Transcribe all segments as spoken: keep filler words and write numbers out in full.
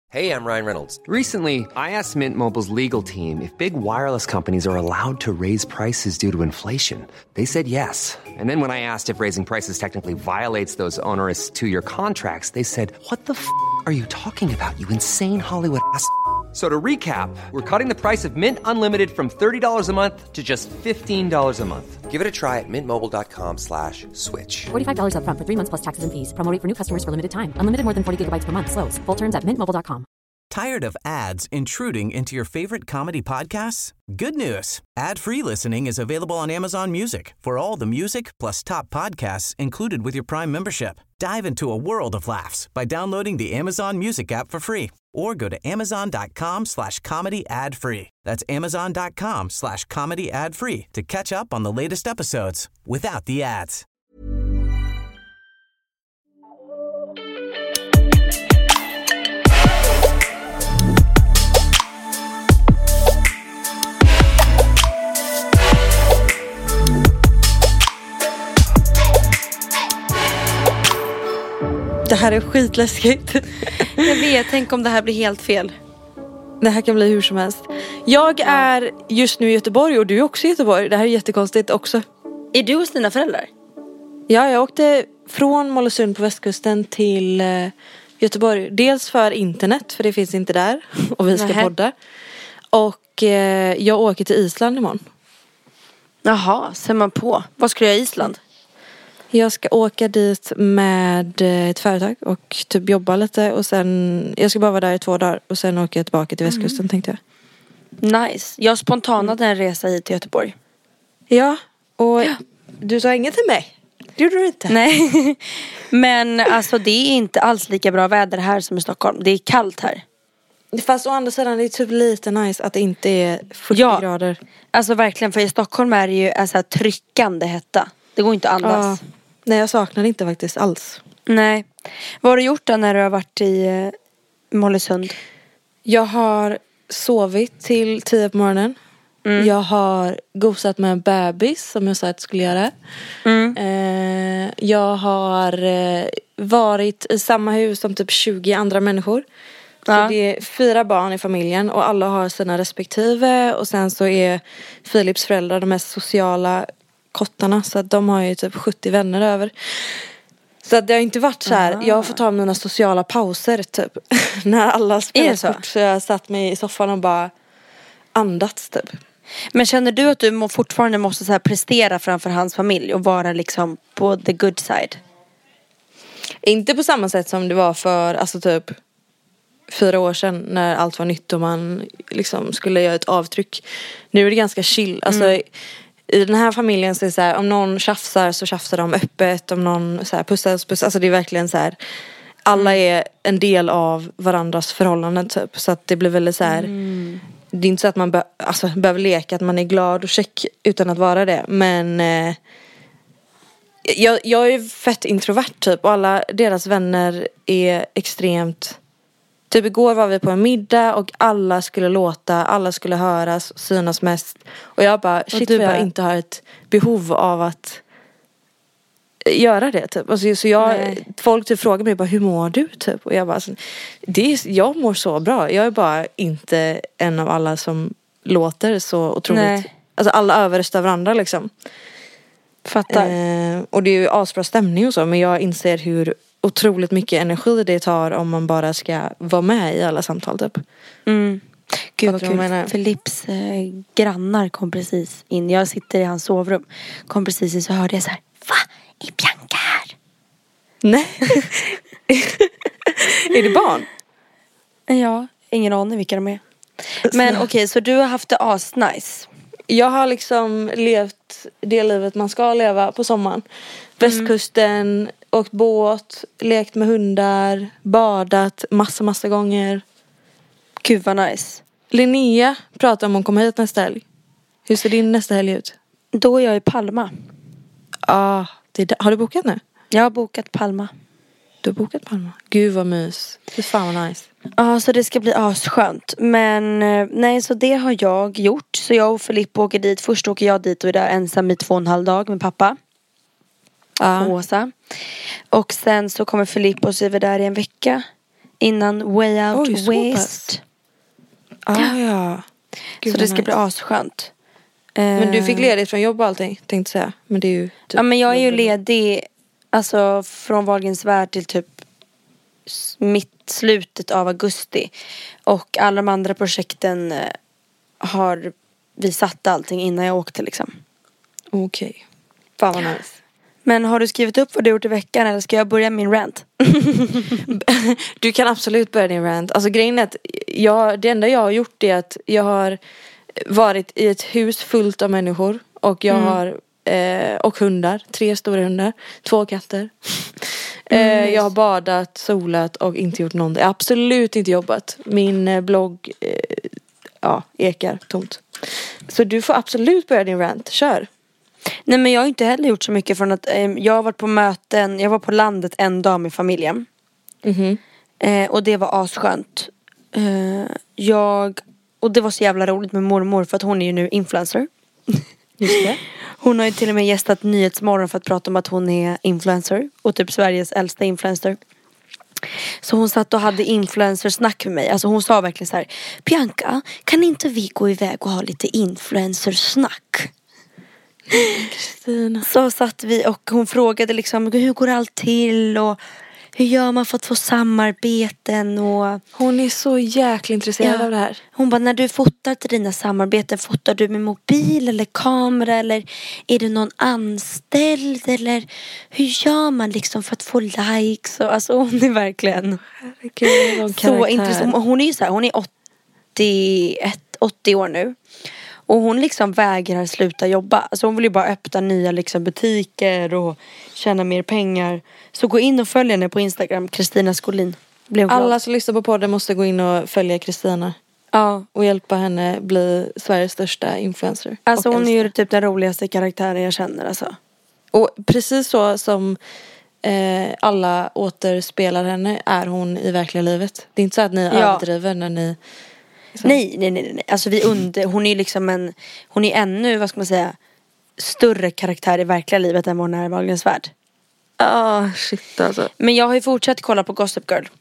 Hey, I'm Ryan Reynolds. Recently, I asked Mint Mobile's legal team if big wireless companies are allowed to raise prices due to inflation. They said yes. And then when I asked if raising prices technically violates those onerous two-year contracts, they said, "What the f*** are you talking about, you insane Hollywood ass?" So to recap, we're cutting the price of Mint Unlimited from thirty dollars a month to just fifteen dollars a month. Give it a try at mintmobile.com slash switch. forty-five dollars up front for three months plus taxes and fees. Promo rate for new customers for limited time. Unlimited more than forty gigabytes per month. Slows full terms at mint mobile dot com. Tired of ads intruding into your favorite comedy podcasts? Good news. Ad-free listening is available on Amazon Music for all the music plus top podcasts included with your Prime membership. Dive into a world of laughs by downloading the Amazon Music app for free or go to amazon.com slash comedy ad free. That's amazon.com slash comedy ad free to catch up on the latest episodes without the ads. Det här är skitläskigt. Jag vet, tänk om det här blir helt fel. Det här kan bli hur som helst. Jag är just nu i Göteborg och du är också i Göteborg. Det här är jättekonstigt också. Är du hos dina föräldrar? Ja, jag åkte från Mollösund på västkusten till eh, Göteborg. Dels för internet, för det finns inte där. Och vi ska Nähä. podda. Och eh, jag åker till Island imorgon. Jaha, ser man på. Vad ska du göra i Island? Jag ska åka dit med ett företag och typ jobba lite. Och sen, jag ska bara vara där i två dagar. Och sen åker jag tillbaka till västkusten, mm. tänkte jag. Nice. Jag spontanade en resa hit till Göteborg. Ja, och ja. Du sa inget till mig. Det gjorde du inte. Nej, men alltså det är inte alls lika bra väder här som i Stockholm. Det är kallt här. Fast å andra sidan det är typ lite nice att det inte är fyrtio ja, grader. Alltså verkligen, för i Stockholm är det ju alltså, tryckande hetta. Det går inte att andas. Ja. Nej, jag saknar det inte faktiskt alls. Nej. Vad har du gjort då när du har varit i eh, Mollösund? Jag har sovit till tio på morgonen. Mm. Jag har gosat med en bebis som jag sa att jag skulle göra. Mm. Eh, jag har eh, varit i samma hus som typ tjugo andra människor. Så ja. Det är fyra barn i familjen och alla har sina respektive. Och sen så är Philips föräldrar de mest sociala kottarna. Så att de har ju typ sjuttio vänner över. Så att det har inte varit så här. Aha. Jag har fått ta mina sociala pauser typ. När alla spelar så? Kort. Så jag satt mig i soffan och bara andats typ. Men känner du att du må fortfarande måste så här prestera framför hans familj och vara liksom på the good side? Inte på samma sätt som det var för alltså typ fyra år sedan när allt var nytt och man liksom skulle göra ett avtryck. Nu är det ganska chill. Alltså mm. i den här familjen så är det så här, om någon tjafsar så tjafsar de öppet, om någon så här pussas, pussas. Alltså det är verkligen så här, alla är en del av varandras förhållanden typ. Så att det blir väldigt så här, mm. det är inte så att man be- alltså, behöver leka att man är glad och check utan att vara det. Men eh, jag, jag är fett introvert typ och alla deras vänner är extremt. Typ igår var vi på en middag och alla skulle låta, alla skulle höras, synas mest. Och jag bara, shit för jag inte har ett behov av att göra det typ. Alltså, så jag, folk typ frågar mig bara, hur mår du typ? Och jag bara, alltså, det är, jag mår så bra. Jag är bara inte en av alla som låter så otroligt. Nej. Alltså alla överröstar varandra liksom. Fattar. Eh, och det är ju asbra stämning och så, men jag inser hur otroligt mycket energi det tar om man bara ska vara med i alla samtal typ. Mm. Gud vad kul. Philips eh, grannar kom precis in. Jag sitter i hans sovrum. Kom precis in så hörde jag så här, va? Är Bianca här? Nej. Är det barn? Ja, ingen aning vilka de är. Men okej, okay, så du har haft det asnice. Jag har liksom levt det livet man ska leva på sommaren. Västkusten, mm. åkt båt, lekt med hundar, badat massa, massa gånger. Gud vad nice. Linnea pratar om hon kommer hit nästa helg. Hur ser din nästa helg ut? Då är jag i Palma. Ah, det, har du bokat nu? Jag har bokat Palma. Du har bokat Palma? Gud vad mys. Det är fan vad nice. Ja, så det ska bli asskönt. Men nej, så det har jag gjort. Så jag och Filippa åker dit. Först åker jag dit och är där ensam i två och en halv dag med pappa. Ja. Och Åsa. Och sen så kommer Filippa och så är vi där i en vecka. innan Way Out Oj, West. Ah, ja. Gud, så det ska nice. bli asskönt. Men du fick ledigt från jobb och allting, tänkte säga. Men det är ju typ ja, men jag är ju jobb. ledig alltså från Wahlgrens värld till typ mitt slutet av augusti. Och alla de andra projekten eh, har vi satt allting innan jag åkte liksom. Okej. Okay. Fan vad nice. Men har du skrivit upp vad du gjort i veckan eller ska jag börja min rant? Du kan absolut börja din rant. Alltså grejen är att jag, det enda jag har gjort är att jag har varit i ett hus fullt av människor. Och jag mm. har eh, och hundar. Tre stora hundar. Två katter. Mm. Eh, jag har badat, solat och inte gjort någonting. Absolut inte jobbat. Min eh, blogg eh, ja, ekar tomt. Så du får absolut börja din rant. Kör. Nej, men jag har inte heller gjort så mycket från att eh, jag har varit på möten. Jag var på landet en dag med familjen. Mm-hmm. Eh, och det var asskönt. Eh, jag och det var så jävla roligt med mormor för att hon är ju nu influencer. Just det. Hon har ju till och med gästat Nyhetsmorgon för att prata om att hon är influencer och typ Sveriges äldsta influencer. Så hon satt och hade influencersnack med mig. Alltså hon sa verkligen så här: Bianca, kan inte vi gå iväg och ha lite influencersnack? Kristina. Så satt vi och hon frågade liksom hur går allt till och hur gör man för att få samarbeten och... Hon är så jäkla intresserad ja. av det här. Hon bara, när du fotar till dina samarbeten, fotar du med mobil eller kamera eller är det någon anställd eller hur gör man liksom för att få likes och alltså hon är verkligen Herregud, så intressant. Hon är ju så här, hon är åttioett, åttio år nu. Och hon liksom vägrar sluta jobba. Alltså hon vill ju bara öppna nya liksom butiker och tjäna mer pengar. Så gå in och följ henne på Instagram, Kristina Skolin. Alla som lyssnar på podden måste gå in och följa Kristina. Ja. Och hjälpa henne bli Sveriges största influencer. Alltså hon äldsta. är ju typ den roligaste karaktären jag känner alltså. Och precis så som eh, alla återspelar henne är hon i verkliga livet. Det är inte så att ni ja. överdriver när ni... Liksom. Nej, nej, nej, nej. Alltså vi under, hon är ju liksom en, hon är ännu, vad ska man säga, större karaktär i verkliga livet än vad hon är i Wahlgrens värld. Ah, oh, shit alltså. Men jag har ju fortsatt kolla på Gossip Girl.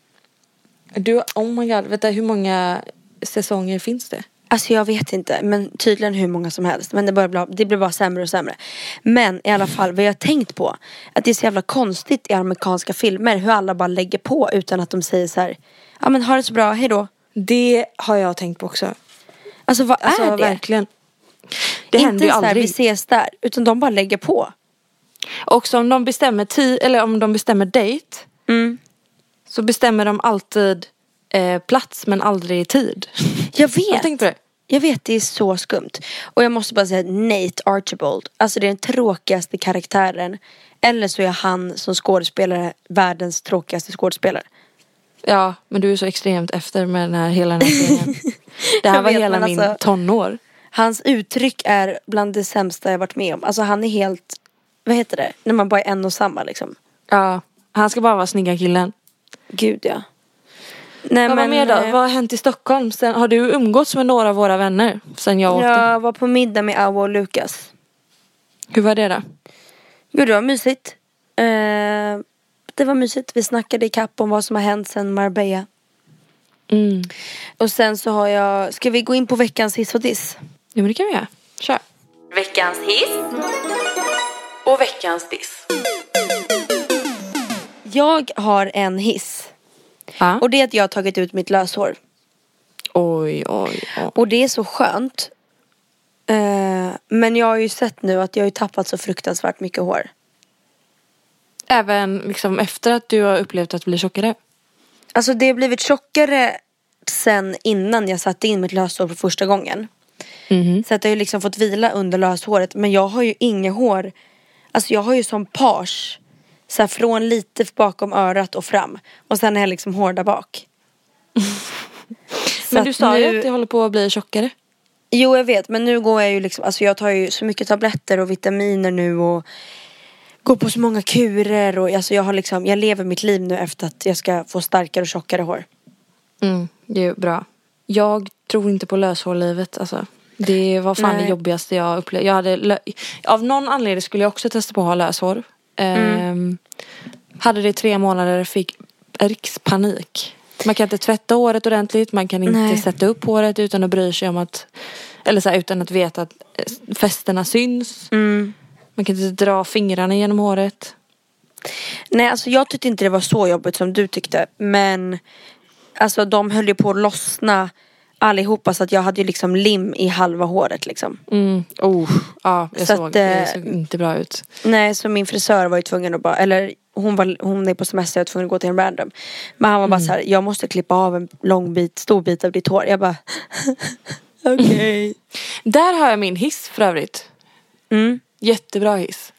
Du, oh my god, vet du hur många säsonger finns det? Alltså jag vet inte, men tydligen hur många som helst. Men det, börjar bli, det blir bara sämre och sämre. Men i alla fall, vad jag har tänkt på, att det är så jävla konstigt i amerikanska filmer hur alla bara lägger på utan att de säger så här: ja men ha det så bra, hej då. Det har jag tänkt på också. Alltså vad alltså, är det? Verkligen. Det händer ju aldrig. Inte så här, vi ses där, utan de bara lägger på. Och om de bestämmer tid, eller om de bestämmer date, mm. så bestämmer de alltid eh, plats men aldrig tid. Jag vet. Jag tänkte på det. Jag vet, det är så skumt. Och jag måste bara säga Nate Archibald. Alltså det är den tråkigaste karaktären. Eller så är han som skådespelare världens tråkigaste skådespelare. Ja, men du är så extremt efter med den här, hela den här serien. Det här Jag var vet, hela men min alltså, tonår. Hans uttryck är bland det sämsta jag varit med om. Alltså han är helt, vad heter det? När man bara är en och samma liksom. Ja, han ska bara vara snygga killen. Gud ja. Nej, vad men, mer då? Vad har hänt i Stockholm? Sen, har du umgåtts med några av våra vänner sen jag åkte? Jag var på middag med Avo och Lukas. Hur var det då? Jo, det var mysigt. Eh, det var mysigt. Vi snackade i kapp om vad som har hänt sen Marbella. Mm. Och sen så har jag... Ska vi gå in på veckans hiss och diss? Ja, men det kan vi göra. Kör. Veckans hiss och veckans diss. Jag har en hiss. Ja. Och det är att jag har tagit ut mitt löshår. Oj, oj, oj. Och det är så skönt. Uh, men jag har ju sett nu att jag har tappat så fruktansvärt mycket hår. Även liksom efter att du har upplevt att bli tjockare? Alltså det har blivit tjockare sen innan jag satte in mitt löshår för första gången. Mm-hmm. Så att jag har ju liksom fått vila under löshåret. Men jag har ju inga hår. Alltså jag har ju som page. Så här från lite bakom örat och fram. Och sen är jag liksom hår där bak. Men du sa nu... ju att det håller på att bli tjockare. Jo, jag vet. Men nu går jag ju liksom... Alltså jag tar ju så mycket tabletter och vitaminer nu. Och går på så många kurer. Och alltså jag har liksom... Jag lever mitt liv nu efter att jag ska få starkare och tjockare hår. Mm, det är bra. Jag tror inte på löshårlivet. Alltså. Det var fan Nej. det jobbigaste jag upplevde. Jag hade lö... Av någon anledning skulle jag också testa på att ha löshår. Mm. Ehm, hade det i tre månader, fick rikspanik. Man kan inte tvätta håret ordentligt. Man kan inte Nej. sätta upp håret utan att bry sig om att, eller så här, utan att veta att fästena syns. Mm. Man kan inte dra fingrarna genom håret. Nej, alltså jag tyckte inte det var så jobbigt som du tyckte. Men alltså de höll ju på att lossna allihopa, så att jag hade ju liksom lim i halva håret liksom. Mm. Oh, ja, jag Så såg. att, Det eh, såg inte bra ut. Nej, så min frisör var ju tvungen att bara, eller hon, var, hon är på semester, jag var tvungen att gå till en random. Men han var bara så här: jag måste klippa av en lång bit, stor bit av ditt hår. Jag bara okej. Okay. Där har jag min hiss för övrigt. Mm. Jättebra hiss.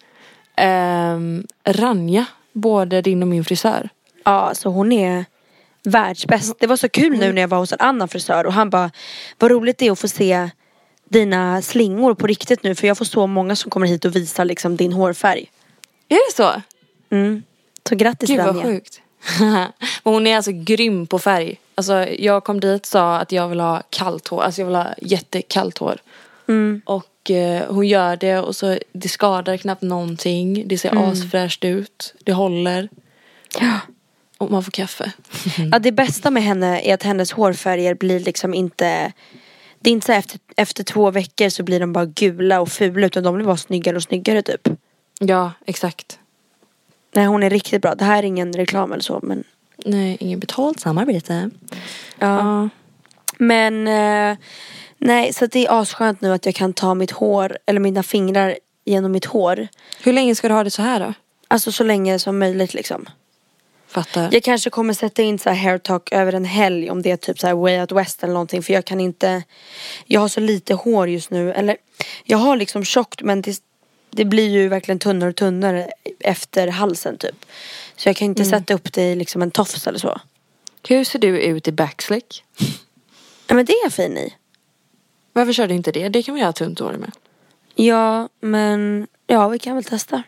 Um, Ranja, både din och min frisör. Ja, så hon är världsbäst. Det var så kul nu när jag var hos en annan frisör och han bara, vad roligt det är att få se dina slingor på riktigt nu, för jag får så många som kommer hit och visar liksom din hårfärg. Är det så? Mm. Så grattis, Gud vad Ranja. sjukt. Men hon är alltså grym på färg. Alltså jag kom dit och sa att jag vill ha kallt hår. Alltså jag vill ha jättekallt hår. Mm. Och eh, hon gör det och så det skadar knappt någonting. Det ser Mm. asfräscht ut. Det håller. Ja. Och man får kaffe. Ja, det bästa med henne är att hennes hårfärger blir liksom inte, det är inte så här efter, efter två veckor så blir de bara gula och fula, utan de blir bara snyggare och snyggare typ. Ja, exakt. Nej, hon är riktigt bra. Det här är ingen reklam eller så, men Nej, ingen betalt samarbete. ja. Ja. Men eh, nej, så det är asskönt nu att jag kan ta mitt hår, eller mina fingrar genom mitt hår. Hur länge ska du ha det så här då? Alltså så länge som möjligt liksom. Fattar. Jag kanske kommer sätta in så här hair talk över en helg, om det är typ så här way out west eller någonting, för jag kan inte, jag har så lite hår just nu, eller jag har liksom tjockt, men det, det blir ju verkligen tunnare och tunnare efter halsen typ. Så jag kan inte sätta upp det i liksom en tofs eller så. Hur ser du ut i backslick? Ja, men det är jag fin i. Varför kör du inte det? Det kan man göra tunt hår med. Ja, men ja, vi kan väl testa.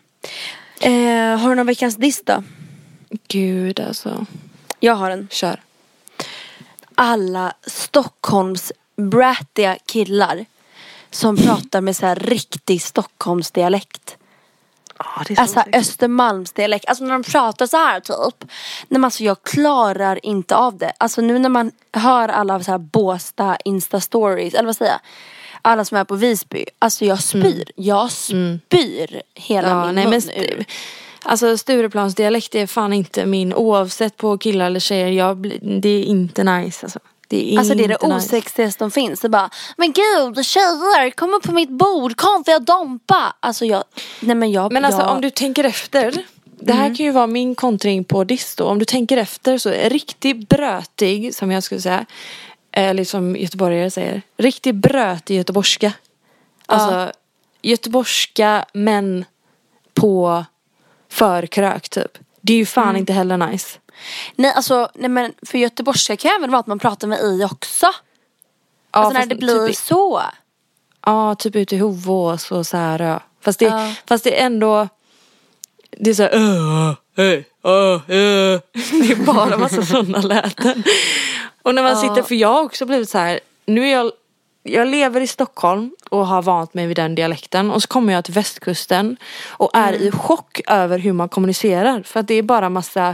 eh, Har du någon veckans diss då? Gud alltså. Jag har en. Kör. Alla Stockholms brattiga killar som pratar med så här riktig Stockholmsdialekt. Ja, det är så Alltså Östermalmsdialekt. Alltså när de pratar så här typ. Nej, men alltså jag klarar inte av det. Alltså nu när man hör alla så här Båstad Insta-stories, eller vad säger jag? Alla som är på Visby. Alltså jag spyr. Mm. Jag spyr hela ja, min nej, mun men ur. Alltså Stureplansdialekt är fan inte min, oavsett på killar eller tjejer. Jag, det är inte nice alltså. Det är Alltså det är det inte nice. osexigaste som finns. Det bara, men gud tjejer, kom upp på mitt bord, kom för jag dompa. Alltså jag, nej men jag Men alltså jag... om du tänker efter. Det här mm. kan ju vara min kontring på diss då. Om du tänker efter så är riktigt brötig, som jag skulle säga, eller som göteborgare säger, riktigt brötig göteborgska. Alltså ja. Göteborgska men på förkrök typ. Det är ju fan mm. inte heller nice. Nej alltså, nej men för göteborgska kan även vara att man pratar med i också. Ja, alltså när det blir typ, så. Ja, typ ute i Hovås och så här. Ja. Fast, det, ja. fast det är ändå, det är så här, uh, hey, uh, uh. Det är bara massa sådana läten. Och när man ja. sitter, för jag har också blivit så här, nu är jag, jag lever i Stockholm och har vant mig vid den dialekten. Och så kommer jag till västkusten och är mm. i chock över hur man kommunicerar. För att det är bara massa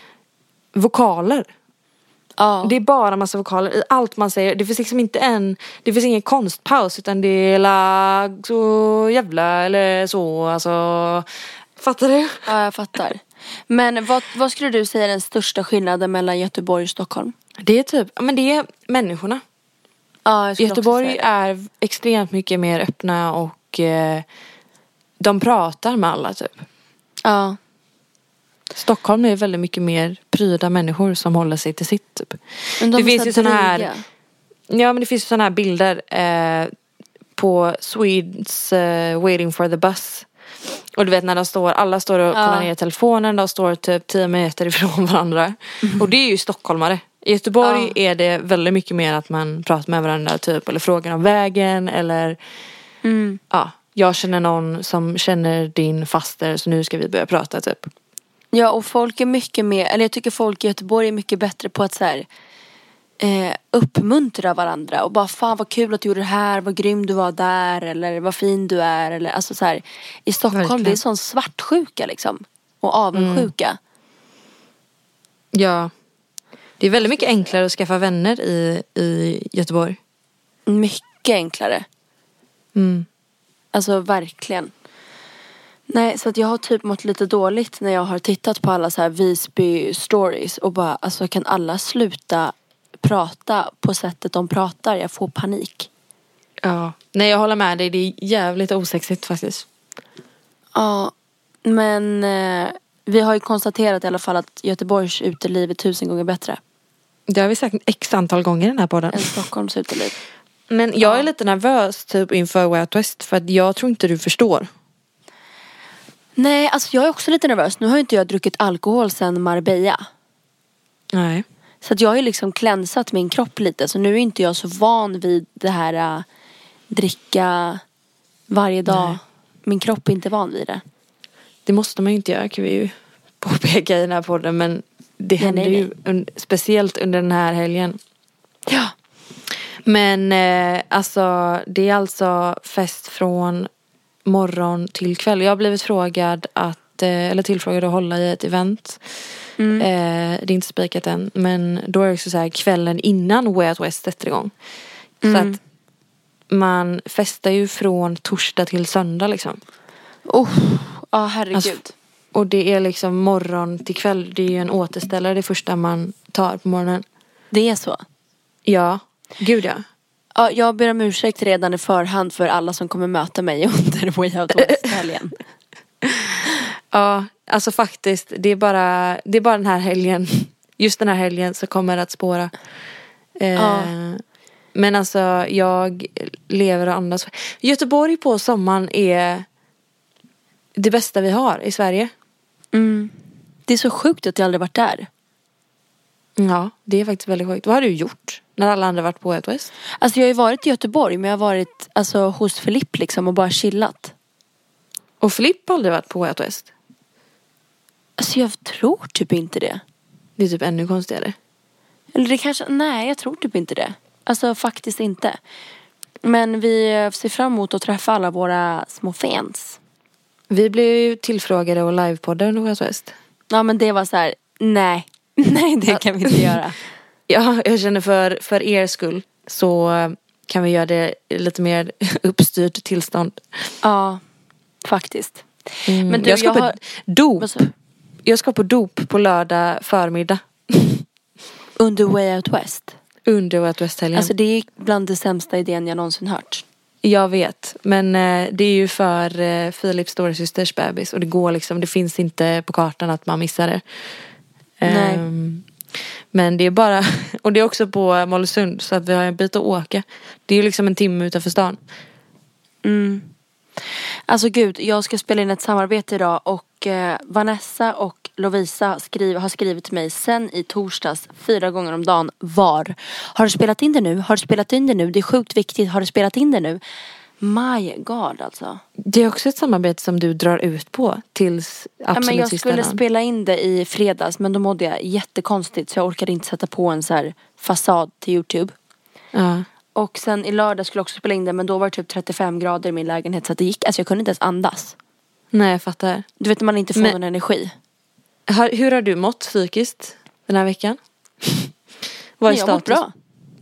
vokaler. Ja. Det är bara massa vokaler i allt man säger. Det finns liksom inte en, det finns ingen konstpaus, utan det är la, så jävla eller så, alltså. Fattar du? Ja, jag fattar. Men vad, vad skulle du säga är den största skillnaden mellan Göteborg och Stockholm? Det är typ, men det är människorna. Ja, Göteborg är extremt mycket mer öppna och eh, de pratar med alla typ. Ja. Stockholm är väldigt mycket mer pryda människor som håller sig till sitt typ. Men de det finns ju såna här, ja men det finns ju såna här bilder eh, på Swedes eh, waiting for the bus. Och du vet när de står, alla står och kollar ja. ner telefonen, de står typ tio meter ifrån varandra. Mm. Och det är ju stockholmare. I Göteborg ja. är det väldigt mycket mer att man pratar med varandra typ, eller frågar om vägen, eller mm. ja, jag känner någon som känner din faster, så nu ska vi börja prata typ. Ja, och folk är mycket mer, eller jag tycker folk i Göteborg är mycket bättre på att så här, eh, uppmuntra varandra och bara, fan vad kul att du gjorde det här, vad grym du var där, eller vad fin du är, eller alltså så här, i Stockholm verkligen. Det är sån svartsjuka liksom, och avundsjuka. Mm. Ja. Det är väldigt mycket enklare att skaffa vänner i, i Göteborg. Mycket enklare. Mm. Alltså verkligen. Nej, så att jag har typ mått lite dåligt när jag har tittat på alla så här Visby stories och bara, alltså kan alla sluta prata på sättet de pratar? Jag får panik. Ja, nej jag håller med dig. Det är jävligt osexigt faktiskt. Ja, men eh, vi har ju konstaterat i alla fall att Göteborgs uteliv är tusen gånger bättre. Det har vi sagt x antal gånger i den här podden. Än Stockholms uteliv. Men jag är lite nervös typ inför Way Out West för att jag tror inte du förstår. Nej, alltså jag är också lite nervös. Nu har ju inte jag druckit alkohol sedan Marbella. Nej. Så att jag har ju liksom klänsat min kropp lite. Så nu är inte jag så van vid det här uh, dricka varje dag. Nej. Min kropp är inte van vid det. Det måste man ju inte göra, kan vi ju påpeka i den här podden. Men det nej, händer nej, nej. ju un- speciellt under den här helgen. Ja. Men eh, alltså det är alltså fest från morgon till kväll. Jag har blivit frågad att, eh, eller tillfrågad att hålla i ett event. Mm. Eh, det är inte spikat än. Men då är det också så här kvällen innan Way Out West sätter igång. Mm. Så att man festar ju från torsdag till söndag liksom. Oh, ja herregud. Alltså, och det är liksom morgon till kväll. Det är ju en återställare det första man tar på morgonen. Det är så? Ja, gud ja. Ja, jag ber om ursäkt redan i förhand för alla som kommer möta mig under Way Out West-helgen. Ja, alltså faktiskt, det är bara det är bara den här helgen, just den här helgen så kommer det att spåra. Eh, ja. Men alltså, jag lever och andas. Göteborg på sommaren är det bästa vi har i Sverige. Mm. Det är så sjukt att jag aldrig varit där. Ja, det är faktiskt väldigt sjukt. Vad har du gjort när alla andra varit på Way Out West? Alltså jag har ju varit i Göteborg, men jag har varit alltså, hos Filip liksom och bara chillat. Och Filip har aldrig varit på Way Out West? Alltså jag tror typ inte det. Det är typ ännu konstigare. Eller det kanske, nej jag tror typ inte det. Alltså faktiskt inte. Men vi ser fram emot att träffa alla våra små fans. Vi blev ju tillfrågade och livepoddade under Way Out West. Ja men det var så här, nej. Nej det kan vi inte göra. Ja, jag känner för, för er skull så kan vi göra det lite mer uppstyrt tillstånd. Ja, faktiskt. Mm. Men du, jag ska jag på har... dop. Jag ska på dop på lördag förmiddag. Under Way Out West? Under Way Out West-helgen. Alltså det är bland det sämsta idén jag någonsin hört. Jag vet, men eh, det är ju för eh, Filips stora systers bebis. Och det går liksom, det finns inte på kartan att man missar det. Nej. Um, men det är bara, och det är också på Mollösund så att vi har en bit att åka. Det är ju liksom en timme utanför stan. Mm. Alltså gud, jag ska spela in ett samarbete idag och eh, Vanessa och Lovisa skriv, har skrivit till mig sen i torsdags fyra gånger om dagen var. Har du spelat in det nu? Har du spelat in det nu? Det är sjukt viktigt. Har du spelat in det nu? My God alltså. Det är också ett samarbete som du drar ut på tills absolut ja, men jag sista skulle dagen. spela in det i fredags men då mådde jag jättekonstigt så jag orkade inte sätta på en så här fasad till YouTube. Ja. Och sen i lördag skulle jag också spela in det men då var det typ trettiofem grader i min lägenhet så att det gick, alltså jag kunde inte ens andas. Nej, jag fattar. Du vet när man inte får men, någon energi. Har, hur har du mått psykiskt den här veckan? Vad är jag har mått bra.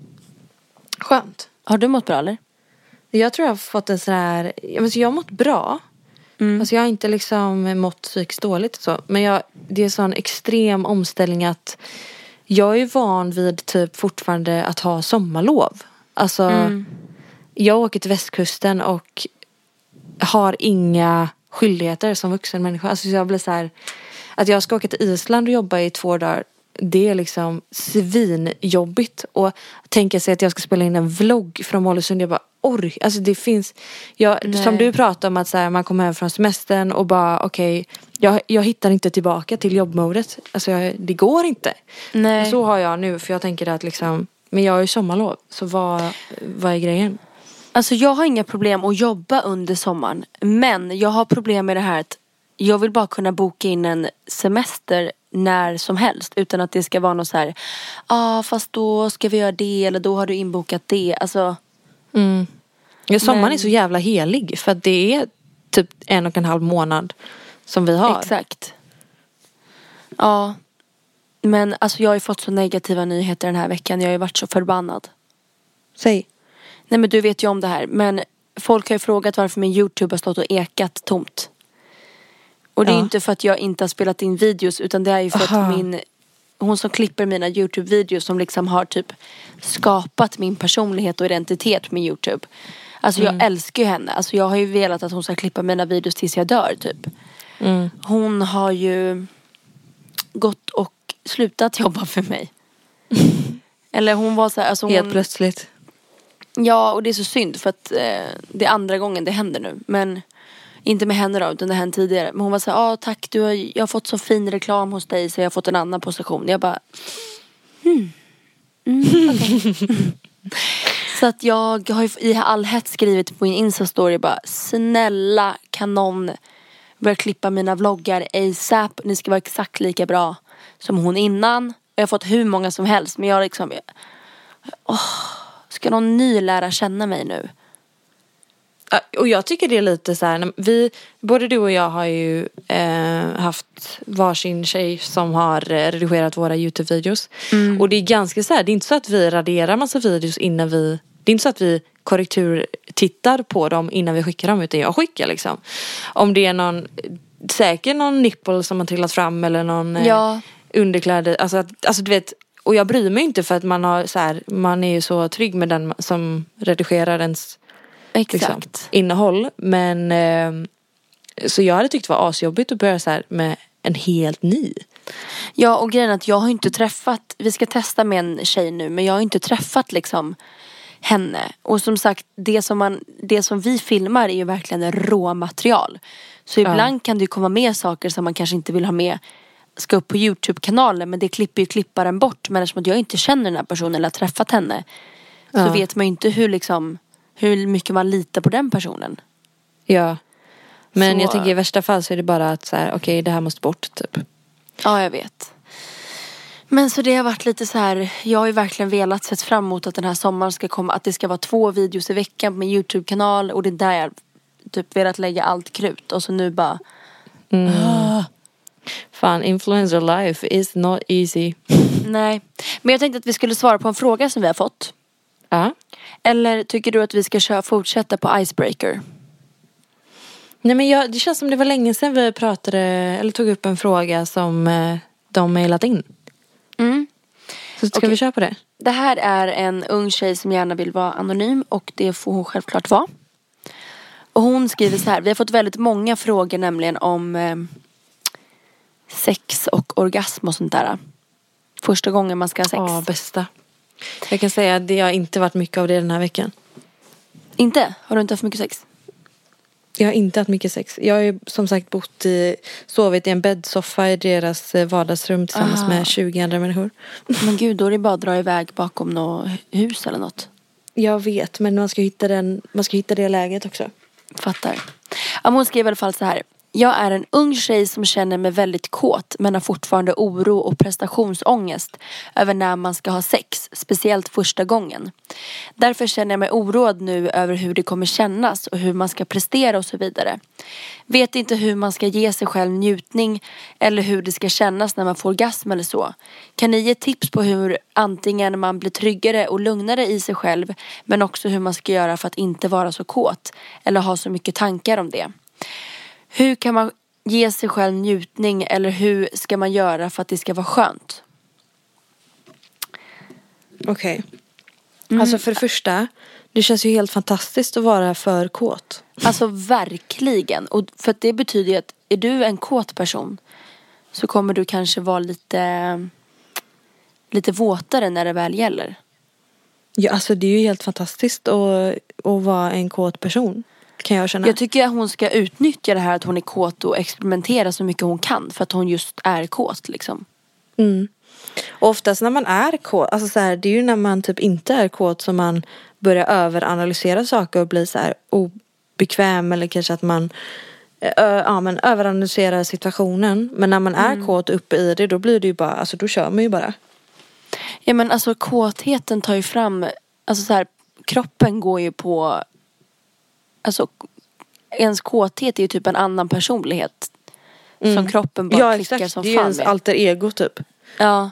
Skönt. Har du mått bra eller? Jag tror jag har fått en sån här, alltså jag har mått bra. Mm. Alltså jag har inte liksom mått psykiskt dåligt och så. Men jag, det är en sån extrem omställning att jag är ju van vid typ fortfarande att ha sommarlov. Alltså mm. jag åker till västkusten och har inga skyldigheter som vuxen människa. Alltså jag blir så här, att jag ska åka till Island och jobba i två dagar. Det är liksom svinjobbigt. Och tänka sig att jag ska spela in en vlogg från Mollösund. Jag bara, ork. Alltså det finns, jag, som du pratade om att så här, man kommer hem från semestern och bara, okej, okay, jag, jag hittar inte tillbaka till jobbmodet. Alltså jag, det går inte. Nej. Och så har jag nu, för jag tänker att liksom, men jag är ju sommarlov. Så vad, vad är grejen? Alltså jag har inga problem att jobba under sommaren. Men jag har problem med det här att jag vill bara kunna boka in en semester när som helst. Utan att det ska vara något så här, ja ah, fast då ska vi göra det eller då har du inbokat det. Alltså. Mm. Ja, sommaren men... är så jävla helig. För att det är typ en och en halv månad som vi har. Exakt. Ja. Men alltså jag har ju fått så negativa nyheter den här veckan. Jag har ju varit så förbannad. Säg. Nej men du vet ju om det här. Men folk har ju frågat varför min YouTube har stått och ekat tomt. Och det är Ja. ju inte för att jag inte har spelat in videos. Utan det är ju för Aha. att min... Hon som klipper mina YouTube-videos som liksom har typ skapat min personlighet och identitet med YouTube. Alltså jag Mm. älskar ju henne. Alltså jag har ju velat att hon ska klippa mina videos tills jag dör typ. Mm. Hon har ju gått och slutat jobba för mig. Eller hon var så här, alltså hon, Helt plötsligt. ja, och det är så synd för att eh, det är andra gången det händer nu. Men inte med henne då, utan det hände tidigare. Men hon var så här, ja tack, du har, jag har fått så fin reklam hos dig så jag har fått en annan position. Jag bara, hmm. Mm, okay. Så att jag har ju i all hets skrivit på min Insta-story bara, snälla kan någon börja klippa mina vloggar ASAP. Ni ska vara exakt lika bra som hon innan. Jag har fått hur många som helst, men jag liksom, åh, ska någon ny lära känna mig nu? Ja, och jag tycker det är lite så här, vi, både du och jag har ju eh, haft varsin tjej som har eh, redigerat våra YouTube-videos. Mm. Och det är ganska så här, det är inte så att vi raderar massa videos innan vi, det är inte så att vi korrektur tittar på dem innan vi skickar dem, utan jag skickar liksom. Om det är någon, säkert någon nipple som har trillat fram eller någon ja. eh, underkläder, alltså, att, alltså du vet, och jag bryr mig inte för att man har så här, man är ju så trygg med den som redigerar ens Exakt. liksom, innehåll. Men eh, så jag hade tyckt det var asjobbigt att börja så här med en helt ny. Ja, och grejen är att jag har inte träffat, vi ska testa med en tjej nu, men jag har inte träffat liksom henne. Och som sagt, det som, man, det som vi filmar är ju verkligen råmaterial. Så ibland ja. kan det ju komma med saker som man kanske inte vill ha med, ska upp på YouTube-kanalen, men det klipper ju klipparen bort. Men eftersom jag inte känner den här personen eller har träffat henne, så ja. vet man ju inte hur liksom, hur mycket man litar på den personen. Ja. Men så... jag tänker i värsta fall så är det bara att så här, okej, okay, det här måste bort typ. Ja, jag vet. Men så det har varit lite så här, jag har ju verkligen velat sett fram emot att den här sommaren ska komma, att det ska vara två videos i veckan på min YouTube-kanal, och det är där jag typ velat lägga allt krut, och så nu bara mm. ah. Fan, influencer life is not easy. Nej, men jag tänkte att vi skulle svara på en fråga som vi har fått. Ja. Eller tycker du att vi ska köra, fortsätta på Icebreaker? Nej, men jag, det känns som det var länge sedan vi pratade eller tog upp en fråga som eh, de mejlat in. Mm. Så ska okay. vi köra på det? Det här är en ung tjej som gärna vill vara anonym, och det får hon självklart vara. Och hon skriver så här: vi har fått väldigt många frågor nämligen om eh, sex och orgasm och sånt där. Första gången man ska ha sex. Ja, bästa. Jag kan säga att det har inte varit mycket av det den här veckan. Inte? Har du inte haft mycket sex? Jag har inte haft mycket sex. Jag har ju som sagt bott i, sovit i en bäddsoffa i deras vardagsrum tillsammans Aha. med tjugo andra människor. Men gud, då är det bara att dra iväg bakom något hus eller något. Jag vet, men man ska hitta, den, man ska hitta det läget också. Fattar. Ja, hon skrev i alla fall så här: jag är en ung tjej som känner mig väldigt kåt, men har fortfarande oro och prestationsångest över när man ska ha sex, speciellt första gången. Därför känner jag mig oroad nu över hur det kommer kännas och hur man ska prestera och så vidare. Vet inte hur man ska ge sig själv njutning eller hur det ska kännas när man får orgasm eller så. Kan ni ge tips på hur antingen man blir tryggare och lugnare i sig själv, men också hur man ska göra för att inte vara så kåt eller ha så mycket tankar om det? Hur kan man ge sig själv njutning, eller hur ska man göra för att det ska vara skönt? Okej. Okay. Mm. Alltså för det första, det känns ju helt fantastiskt att vara för kåt. Alltså verkligen. Och för att det betyder ju att är du en kåt person så kommer du kanske vara lite lite våtare när det väl gäller. Ja, alltså det är ju helt fantastiskt att, att vara en kåt person. Kan jag känna. Jag tycker att hon ska utnyttja det här att hon är kåt och experimentera så mycket hon kan, för att hon just är kåt liksom. Mm. Och oftast när man är kåt, alltså så här, det är ju när man typ inte är kåt som man börjar överanalysera saker och blir så här obekväm, eller kanske att man ö, ja, men överanalyserar situationen. Men när man är mm. kåt uppe i det, då blir det ju bara, alltså då kör man ju bara. Ja, men alltså kåtheten tar ju fram, alltså så här, kroppen går ju på, alltså ens kåthet är ju typ en annan personlighet mm. som kroppen bara ja, klickar exakt. som det är fan ens med. alter ego typ. Ja,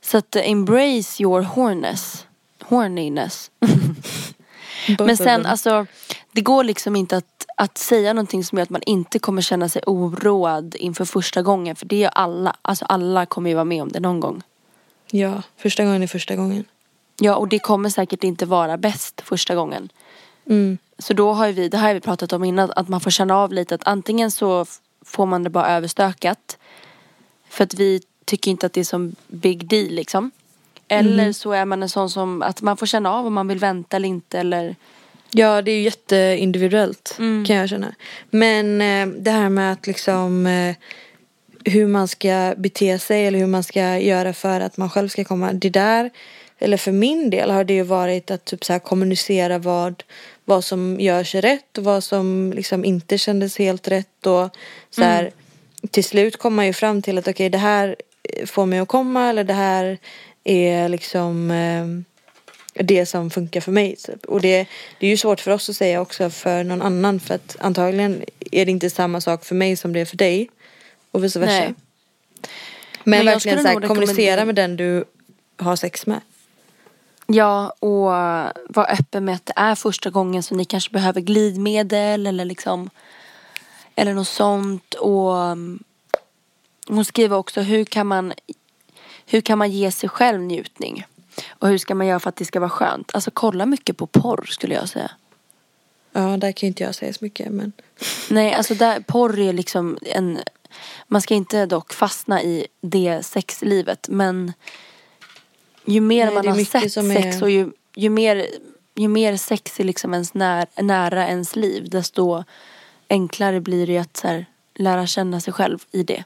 Så att uh, embrace your horniness. Horniness. Men sen alltså, det går liksom inte att, att säga någonting som gör att man inte kommer känna sig oroad inför första gången. För det är alla, alltså alla kommer ju vara med om det någon gång. Ja, första gången är första gången. Ja, och det kommer säkert inte vara bäst första gången. Mm. Så då har vi, det här har vi pratat om innan, att man får känna av lite att antingen så får man det bara överstökat. För att vi tycker inte att det är som big deal liksom. Eller mm. så är man en sån som att man får känna av om man vill vänta eller inte eller... Ja, det är ju jätteindividuellt mm. kan jag känna. Men eh, det här med att liksom eh, hur man ska bete sig eller hur man ska göra för att man själv ska komma. Det där, eller för min del har det ju varit att typ så här kommunicera vad, vad som görs rätt och vad som liksom inte kändes helt rätt. Och så här, mm. till slut kommer man ju fram till att okej, okay, det här får mig att komma eller det här är liksom eh, det som funkar för mig typ. Och det, det är ju svårt för oss att säga också för någon annan, för att antagligen är det inte samma sak för mig som det är för dig och vice versa. Nej. Men, Men verkligen så här, kommunicera med den du har sex med. Ja, och vara öppen med att det är första gången så ni kanske behöver glidmedel eller liksom eller något sånt. Och hon skriver också hur kan man hur kan man ge sig själv njutning och hur ska man göra för att det ska vara skönt. Alltså kolla mycket på porr skulle jag säga. Ja, där kan inte jag säga så mycket men nej, alltså där, porr är liksom en, man ska inte dock fastna i det sexlivet, men ju mer nej, man har sett sex är... och ju, ju, mer, ju mer sex är liksom ens när, nära ens liv, desto enklare blir det att så här, lära känna sig själv i det.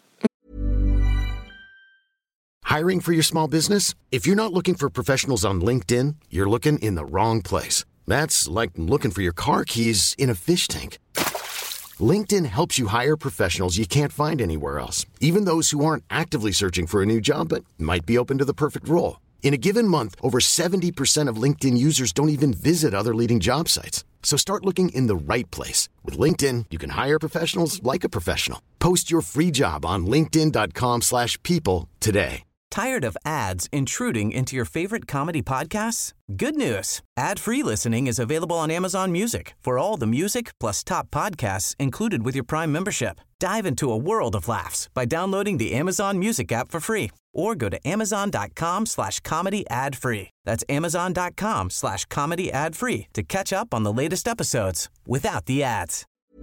Hiring for your small business? If you're not looking for professionals on LinkedIn, you're looking in the wrong place. That's like looking for your car keys in a fish tank. LinkedIn helps you hire professionals you can't find anywhere else, even those who aren't actively searching for a new job but might be open to the perfect role. In a given month, over seventy percent of LinkedIn users don't even visit other leading job sites. So start looking in the right place. With LinkedIn, you can hire professionals like a professional. Post your free job on linkedin dot com slash people today. Tired of ads intruding into your favorite comedy podcasts? Good news. Ad-free listening is available on Amazon Music for all the music plus top podcasts included with your Prime membership. Dive into a world of laughs by downloading the Amazon Music app for free or go to amazon dot com slash comedy ad free. That's amazon dot com slash comedy ad free to catch up on the latest episodes without the ads.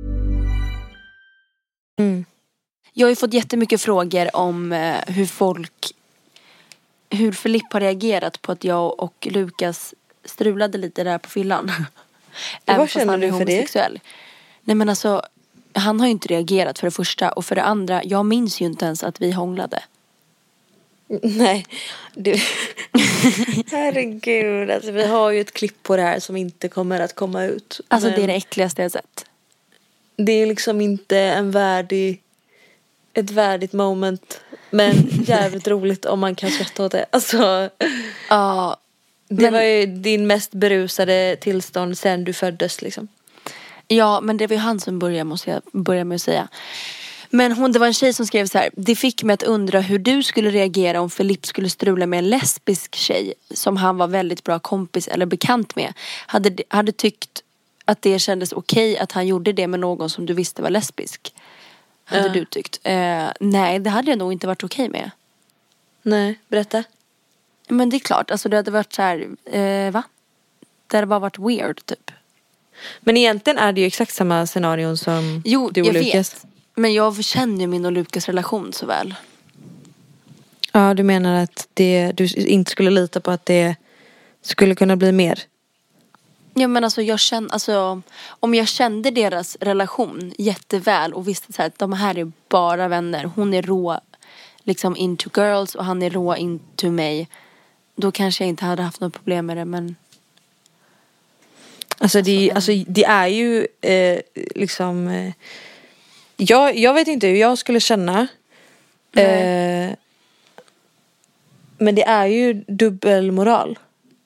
Mm. Jag har ju fått jättemycket frågor om eh, hur folk hur Filip har reagerat på att jag och Lukas strulade lite där på fyllan. Vad känner du för det? Nej men alltså, han har ju inte reagerat för det första. Och för det andra, jag minns ju inte ens att vi hånglade. Nej, du... herregud. Alltså, vi har ju ett klipp på det här som inte kommer att komma ut. Alltså men... det är det äckligaste jag sett. Det är liksom inte en värdig... ett värdigt moment. Men jävligt roligt om man kan skratta åt det. Alltså, ja, det men, var ju din mest berusade tillstånd sen du föddes liksom. Ja, men det var ju han som började med att säga, började med att säga. Men hon, det var en tjej som skrev så här: det fick mig att undra hur du skulle reagera om Filip skulle strula med en lesbisk tjej som han var väldigt bra kompis eller bekant med. Hade, hade tyckt att det kändes okej att han gjorde det med någon som du visste var lesbisk. Hade ja. du tyckt? Eh, nej, det hade jag nog inte varit okej med. Nej, berätta. Men det är klart, alltså det hade varit så här, eh, va? Det hade bara varit weird typ. Men egentligen är det ju exakt samma scenario som jo, du och jag Lukas. Vet. Men jag känner ju min och Lukas relation så väl. Ja, du menar att det, du inte skulle lita på att det skulle kunna bli mer? Ja men alltså jag känner, alltså om jag kände deras relation jätteväl och visste så här att de här är bara vänner. Hon är rå liksom into girls och han är rå into mig. Då kanske jag inte hade haft något problem med det, men... Alltså det, alltså, det är ju eh, liksom... Eh, jag, jag vet inte hur jag skulle känna. Eh, men det är ju dubbelmoral.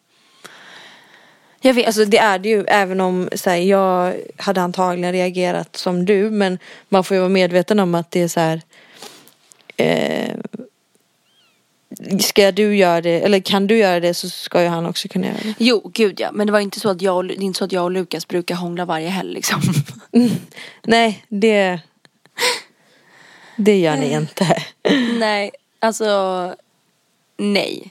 Jag vet. Alltså det är det ju, även om så här, jag hade antagligen reagerat som du, men man får ju vara medveten om att det är så här, eh, ska du göra det, eller kan du göra det, så ska ju han också kunna göra det. Jo, gud ja. Men det var inte så att jag och, det är inte så att jag och Lukas brukar hångla varje helg liksom. Mm. Nej, det det gör ni inte. Nej, alltså nej.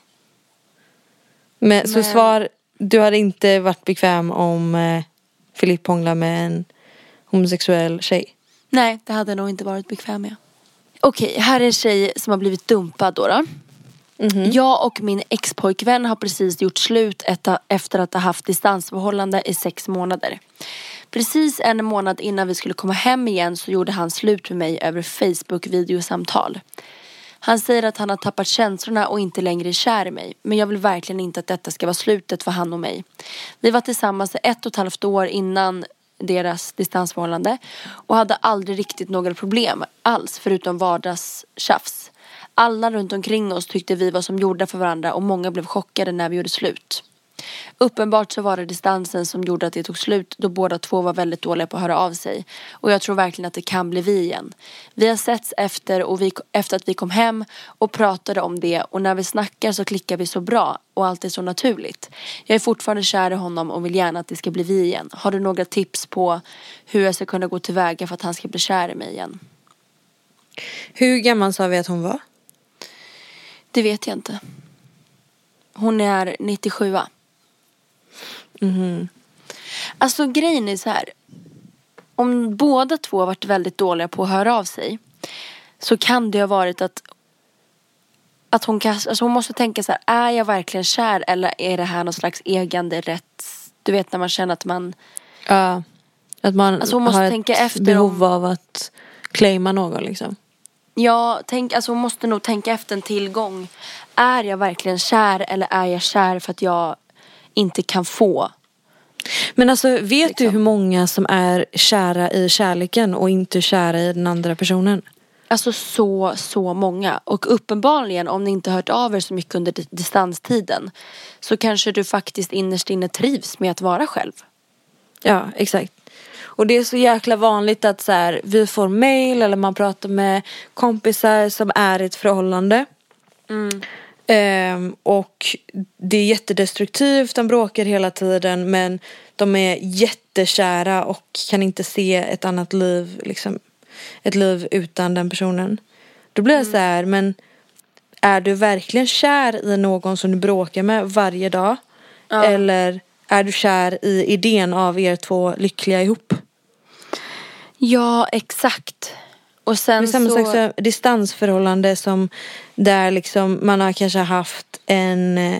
Men, så Men- svar, du hade inte varit bekväm om eh, Filip hånglar med en homosexuell tjej? Nej, det hade jag nog inte varit bekväm med. Okej, här är en tjej som har blivit dumpad då. då. Mm-hmm. Jag och min expojkvän har precis gjort slut etta, efter att ha haft distansförhållande i sex månader. Precis en månad innan vi skulle komma hem igen så gjorde han slut med mig över Facebook-videosamtal. Han säger att han har tappat känslorna och inte längre är kär i mig. Men jag vill verkligen inte att detta ska vara slutet för han och mig. Vi var tillsammans i ett och ett halvt år innan deras distansförhållande. Och hade aldrig riktigt några problem alls förutom vardagstjafs. Alla runt omkring oss tyckte vi var som gjorda för varandra och många blev chockade när vi gjorde slut. Uppenbart så var det distansen som gjorde att det tog slut då båda två var väldigt dåliga på att höra av sig. Och jag tror verkligen att det kan bli vi igen. Vi har setts efter, och vi, efter att vi kom hem och pratade om det och när vi snackar så klickar vi så bra och allt är så naturligt. Jag är fortfarande kär i honom och vill gärna att det ska bli vi igen. Har du några tips på hur jag ska kunna gå tillväga för att han ska bli kär i mig igen? Hur gammal sa vi att hon var? Det vet jag inte. Hon är nittiosju. Mm-hmm. Alltså grejen är så här. Om båda två har varit väldigt dåliga på att höra av sig, så kan det ha varit att Att hon, kan, alltså hon måste tänka så här: är jag verkligen kär eller är det här någon slags egande rätt? Du vet när man känner att man Ja, att man Alltså hon måste har tänka ett efter behov om- av att claima någon liksom. Ja, tänk, alltså hon måste nog tänka efter en tillgång. Är jag verkligen kär eller är jag kär för att jag inte kan få? Men alltså, vet du Liksom. hur många som är kära i kärleken och inte kära i den andra personen? Alltså så, så många. Och uppenbarligen, om ni inte hört av er så mycket under di- distanstiden, så kanske du faktiskt innerst inne trivs med att vara själv. Ja, exakt. Och det är så jäkla vanligt att så här, vi får mail eller man pratar med kompisar som är i ett förhållande. Mm. Ehm, och det är jättedestruktivt, de bråkar hela tiden, men de är jättekära och kan inte se ett annat liv, liksom, ett liv utan den personen. Då blir det så här, men är du verkligen kär i någon som du bråkar med varje dag? Ja. Eller är du kär i idén av er två lyckliga ihop? Ja, exakt. Och Det sen är samma så... slags distansförhållande som där liksom man har kanske haft en eh,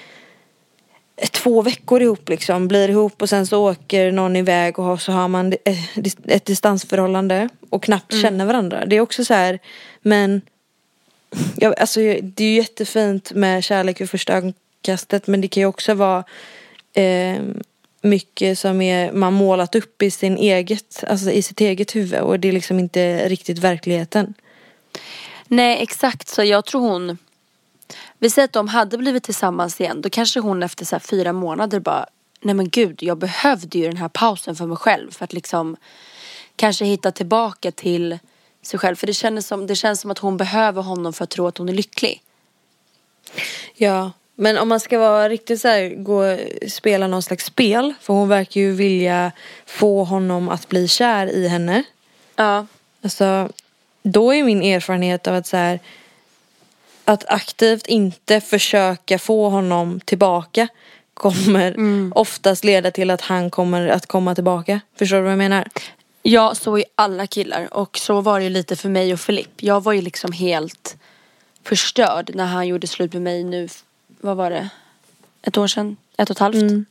två veckor ihop liksom, blir ihop och sen så åker någon iväg och så har man ett, ett distansförhållande och knappt Mm. känner varandra. Det är också så här, men ja, alltså, det är ju jättefint med kärlek vid första ögonkastet, men det kan ju också vara eh, mycket som är man målat upp i sin eget, alltså i sitt eget huvud, och det är liksom inte riktigt verkligheten. Nej, exakt. Så jag tror hon... Vi säger att de hade blivit tillsammans igen. Då kanske hon efter så här fyra månader bara... Nej men gud, jag behövde ju den här pausen för mig själv. För att liksom kanske hitta tillbaka till sig själv. För det känns som, det känns som att hon behöver honom för att tro att hon är lycklig. Ja, men om man ska vara riktigt så här, gå spela någon slags spel, för hon verkar ju vilja få honom att bli kär i henne. Ja. Alltså, då är min erfarenhet av att så här, att aktivt inte försöka få honom tillbaka kommer Mm. oftast leda till att han kommer att komma tillbaka. Förstår du vad jag menar? Ja, så är alla killar. Och så var det ju lite för mig och Filip. Jag var ju liksom helt förstörd när han gjorde slut med mig nu. Vad var det? Ett år sedan? Ett och ett halvt? Mm.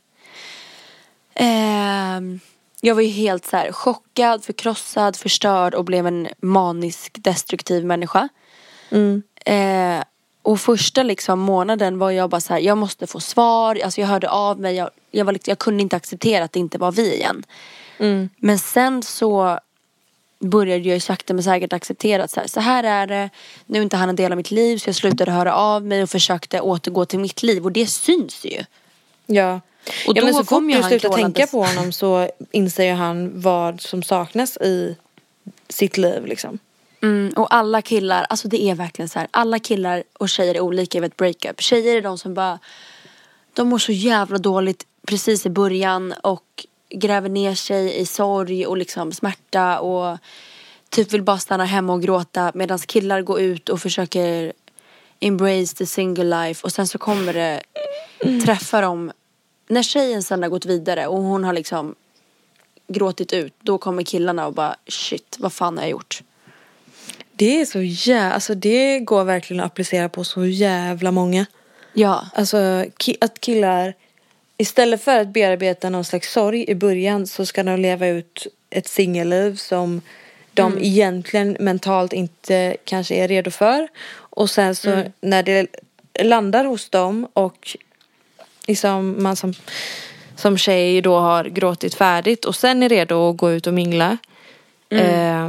Ehm, jag var ju helt så här chockad, förkrossad, förstörd och blev en manisk, destruktiv människa. Mm. Eh, och första liksom månaden var jag bara så här, jag måste få svar. Alltså jag hörde av mig. Jag, jag, var liksom, jag kunde inte acceptera att det inte var vi igen. Mm. Men sen så började jag ju sakta men säkert acceptera att så här, så här är det. Nu är inte han en del av mitt liv, så jag slutade höra av mig och försökte återgå till mitt liv. Och det syns ju. Ja. Och Ja, då men så kom fort ju du han slutar gåendes. tänka på honom så inser han vad som saknas i sitt liv liksom. Mm, och alla killar, alltså det är verkligen så här. Alla killar och tjejer är olika i ett breakup. Tjejer är de som bara, de mår så jävla dåligt precis i början och gräver ner sig i sorg och liksom smärta och typ vill bara stanna hemma och gråta, medan killar går ut och försöker embrace the single life, och sen så kommer det träffa dem när tjejen sen har gått vidare och hon har liksom gråtit ut. Då kommer killarna och bara shit, vad fan har jag gjort? Det är så jävla, alltså det går verkligen att applicera på så jävla många. Ja. Alltså ki- att killar istället för att bearbeta någon slags sorg i början, så ska de leva ut ett singelliv som de mm. egentligen mentalt inte kanske är redo för. Och sen så mm. när det landar hos dem och liksom man som, som tjej då har gråtit färdigt och sen är redo att gå ut och mingla. Mm. Eh,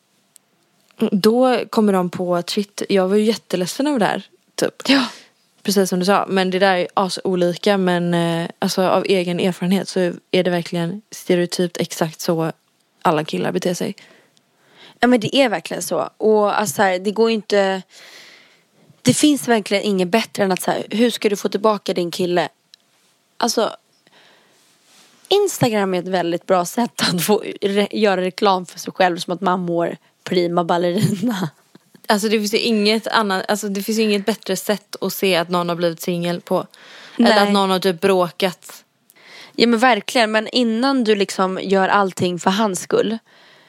då kommer de på att shit, jag var ju jätteledsen av det här. Typ. Ja. Precis som du sa. Men det där är alltså olika. Men eh, alltså, av egen erfarenhet så är det verkligen stereotypt exakt så alla killar beter sig. Ja, men det är verkligen så. Och alltså här, det går ju inte. Det finns verkligen inget bättre än att så här, hur ska du få tillbaka din kille? Alltså Instagram är ett väldigt bra sätt att få re- göra reklam för sig själv, som att man mår prima ballerina. Alltså det finns ju inget annat, alltså det finns ju inget bättre sätt att se att någon har blivit singel på. Nej. Eller att någon har typ bråkat. Ja men verkligen, men innan du liksom gör allting för hans skull,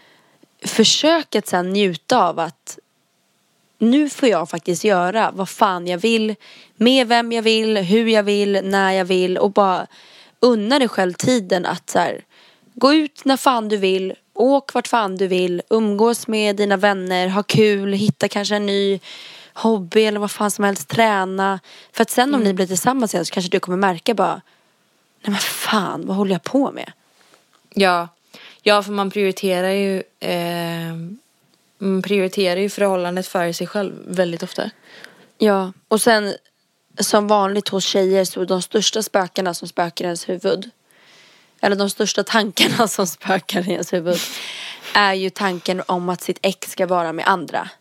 försök att sen njuta av att nu får jag faktiskt göra vad fan jag vill, med vem jag vill, hur jag vill, när jag vill, och bara unna dig själv tiden att så här, gå ut när fan du vill, åk vart fan du vill, umgås med dina vänner, ha kul, hitta kanske en ny hobby eller vad fan som helst, träna. För att sen om mm. ni blir tillsammans igen så kanske du kommer märka bara, nej men fan, vad håller jag på med? Ja, ja för man prioriterar ju eh, man prioriterar ju förhållandet för sig själv väldigt ofta. Ja, och sen som vanligt hos tjejer så de största spökarna som spökar i ens huvud, eller de största tankarna som spökar i ens huvud, är ju tanken om att sitt ex ska vara med andra.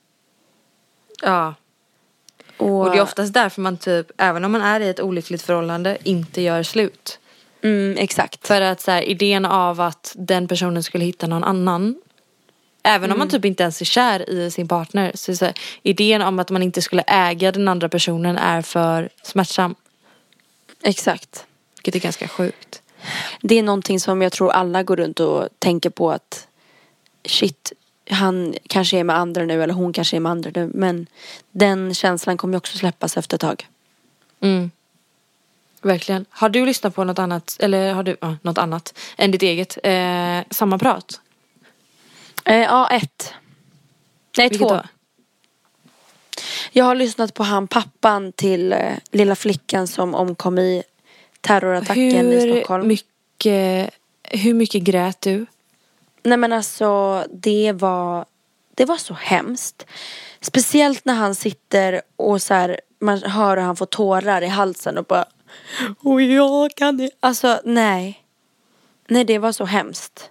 Ja. Och, och det är oftast därför man typ, även om man är i ett olyckligt förhållande, inte gör slut. Mm, exakt. För att så här, idén av att den personen skulle hitta någon annan, även mm. om man typ inte ens är kär i sin partner, så, så här, idén om att man inte skulle äga den andra personen är för smärtsam. Exakt. Vilket är ganska sjukt. Det är någonting som jag tror alla går runt och tänker på, att shit, han kanske är med andra nu, eller hon kanske är med andra nu, men den känslan kommer ju också släppas efter ett tag. Mm. Verkligen. Har du lyssnat på något annat, eller har du ja, något annat än ditt eget eh, sammanprat? Eh, ja, ett. Nej, Vilket två. Då? Jag har lyssnat på han pappan till eh, lilla flickan som omkom i terrorattacken hur i Stockholm. Mycket, hur mycket grät du? Nej men alltså det var det var så hemskt. Speciellt när han sitter och så här, man hör hur han får tårar i halsen och bara, och jag kan det. Alltså nej. Nej, det var så hemskt.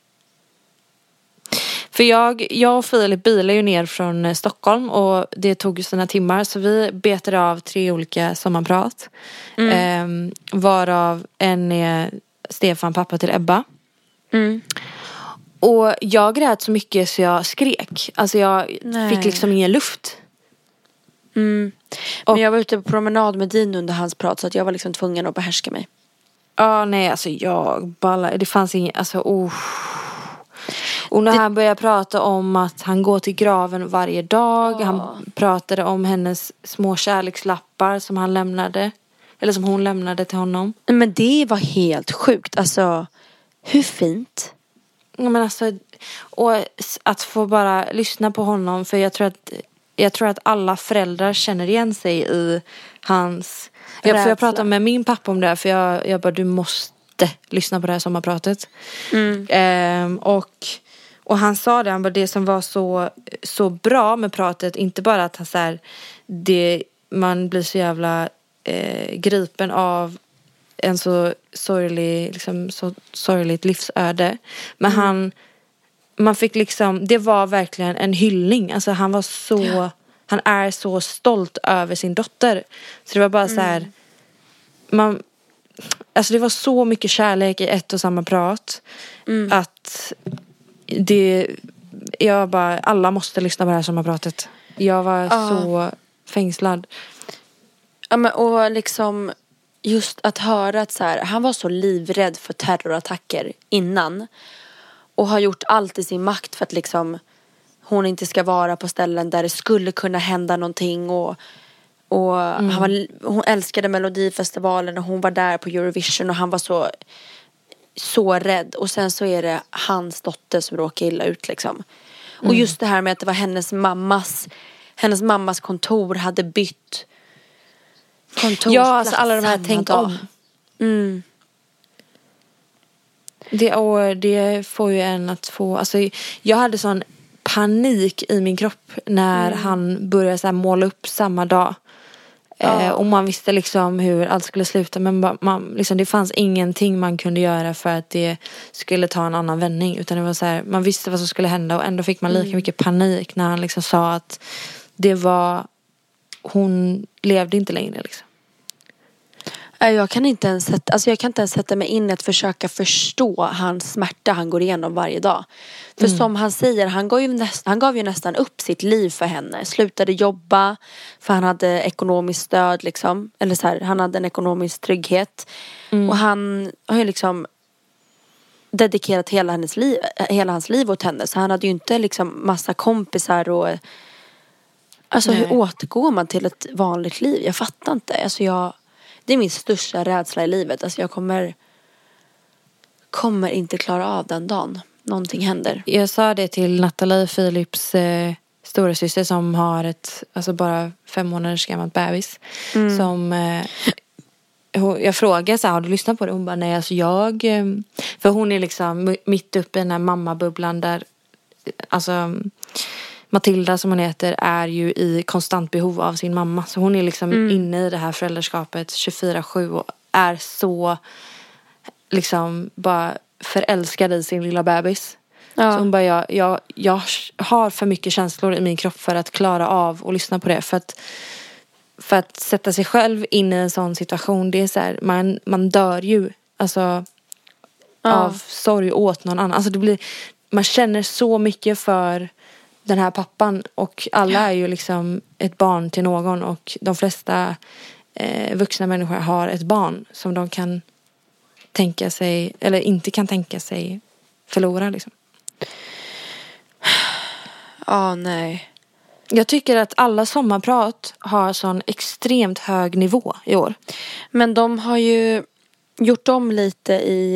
För jag, jag och Filip bilade ju ner från Stockholm och det tog sina timmar, så vi betade av tre olika sommarprat. Mm. Eh, varav en är Stefan, pappa till Ebba. Mm. Och jag grät så mycket så jag skrek. Alltså jag Nej. fick liksom ingen luft. Mm. Men och, jag var ute på promenad med Dino under hans prat, så att jag var liksom tvungen att behärska mig. Ja, ah, nej alltså jag bara, det fanns ingen, alltså oh. Och när det... han började prata om att han går till graven varje dag. Oh. Han pratade om hennes små kärlekslappar som han lämnade. Eller som hon lämnade till honom. Men det var helt sjukt. Alltså, hur fint? Ja, men alltså, och att få bara lyssna på honom. För jag tror att, jag tror att alla föräldrar känner igen sig i hans... Jag, för jag pratade med min pappa om det. För jag, jag bara, du måste lyssna på det här sommarpratet. Mm. Ehm, och... Och han sa det, han bara, det som var så, så bra med pratet, inte bara att han så här, det, man blir så jävla eh, gripen av en så sorglig, liksom, så sorgligt livsöde. Men mm. han, man fick liksom, det var verkligen en hyllning. Alltså han var så, ja. han är så stolt över sin dotter. Så det var bara mm. så här, man, alltså det var så mycket kärlek i ett och samma prat. Mm. Att det, jag bara, alla måste lyssna på det här sommarpratet. Jag var uh. så fängslad. Ja men och liksom just att höra att så här, han var så livrädd för terrorattacker innan. Och har gjort allt i sin makt för att liksom hon inte ska vara på ställen där det skulle kunna hända någonting. Och, och mm. han var, hon älskade Melodifestivalen och hon var där på Eurovision och han var så, så rädd. Och sen så är det hans dotter som råkar illa ut liksom. Mm. Och just det här med att det var hennes mammas, hennes mammas kontor hade bytt kontorsplats. Ja, alltså alla de här tänk om. Mm. Det, och det får ju en att få, alltså jag hade sån panik i min kropp när mm. han började så här måla upp samma dag. Ja. Eh, och man visste liksom hur allt skulle sluta, men man, liksom, det fanns ingenting man kunde göra för att det skulle ta en annan vändning, utan det var så här, man visste vad som skulle hända och ändå fick man lika mm. mycket panik när han liksom sa att det var, hon levde inte längre liksom. Jag kan inte ens sätta, alltså jag kan inte ens sätta mig in i att försöka förstå hans smärta han går igenom varje dag. För mm. som han säger, han gav, ju näst, han gav ju nästan upp sitt liv för henne. Slutade jobba för han hade ekonomiskt stöd liksom. Eller så här, han hade en ekonomisk trygghet. Mm. Och han har ju liksom dedikerat hela, hennes liv, hela hans liv åt henne. Så han hade ju inte liksom massa kompisar och... Alltså Nej. Hur återgår man till ett vanligt liv? Jag fattar inte. Alltså jag... Det är min största rädsla i livet. Alltså jag kommer kommer inte klara av den dagen någonting händer. Jag sa det till Natalie, Philips eh, stora syster som har ett, alltså bara fem månaders gammalt bebis. Mm. Som eh, jag frågade så här, har du lyssnat på det? Hon bara, nej alltså jag, eh, för hon är liksom mitt uppe i den här mammabubblan där, alltså Matilda som hon heter är ju i konstant behov av sin mamma. Så hon är liksom mm. inne i det här föräldraskapet tjugofyra sju och är så liksom bara förälskad i sin lilla bebis. Ja. Så hon bara, jag, jag, jag har för mycket känslor i min kropp för att klara av och lyssna på det. För att, för att sätta sig själv in i en sån situation, det är så här, man, man dör ju alltså ja. av sorg åt någon annan. Alltså det blir, man känner så mycket för den här pappan, och alla är ju liksom ett barn till någon, och de flesta eh, vuxna människor har ett barn som de kan tänka sig, eller inte kan tänka sig förlora liksom. Ja, oh, nej. Jag tycker att alla sommarprat har sån extremt hög nivå i år. Men de har ju gjort om lite i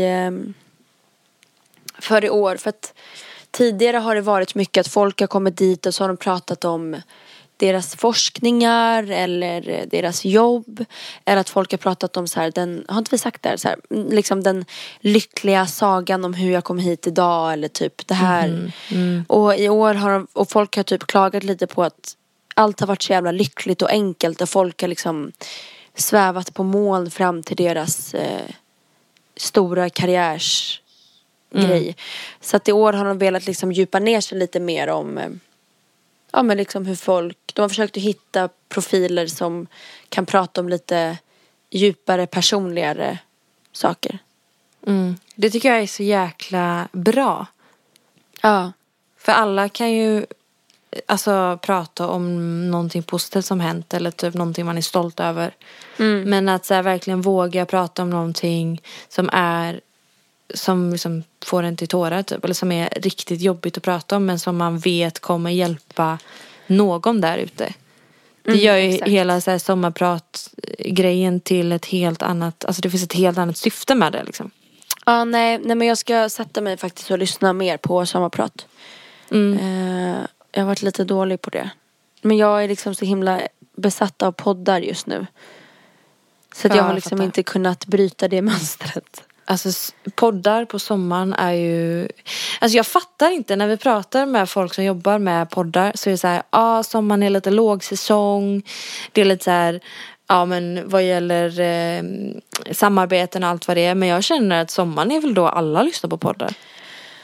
för i år, för att tidigare har det varit mycket att folk har kommit dit och så har de pratat om deras forskningar eller deras jobb, eller att folk har pratat om så här, den, har inte vi sagt det här, så här, liksom den lyckliga sagan om hur jag kom hit idag, eller typ det här. Mm, mm. Och i år har de, och folk har typ klagat lite på att allt har varit så jävla lyckligt och enkelt, och folk har liksom svävat på moln fram till deras eh, stora karriärs grej. Mm. Så att i år har de velat liksom djupa ner sig lite mer om eh, ja, men liksom hur folk, de har försökt att hitta profiler som kan prata om lite djupare, personligare saker. Mm. Det tycker jag är så jäkla bra. Ja. För alla kan ju alltså prata om någonting positivt som hänt, eller typ någonting man är stolt över. Mm. Men att så här, verkligen våga prata om någonting som är som liksom får en till tårar typ, eller som är riktigt jobbigt att prata om, men som man vet kommer hjälpa någon där ute. Det mm, gör ju exakt. Hela så här sommarprat-grejen till ett helt annat, alltså det finns ett helt annat syfte med det liksom. Ja, nej, nej men jag ska sätta mig faktiskt och lyssna mer på sommarprat. Mm. Uh, jag har varit lite dålig på det. Men jag är liksom så himla besatt av poddar just nu. Så att ja, jag har liksom jag inte kunnat bryta det mönstret. Alltså poddar på sommaren är ju, alltså jag fattar inte när vi pratar med folk som jobbar med poddar, så är det så här, ja ah, sommaren är lite lågsäsong, det är lite så här, ja men vad gäller eh, samarbeten och allt vad det är, men jag känner att sommaren är väl då alla lyssnar på poddar.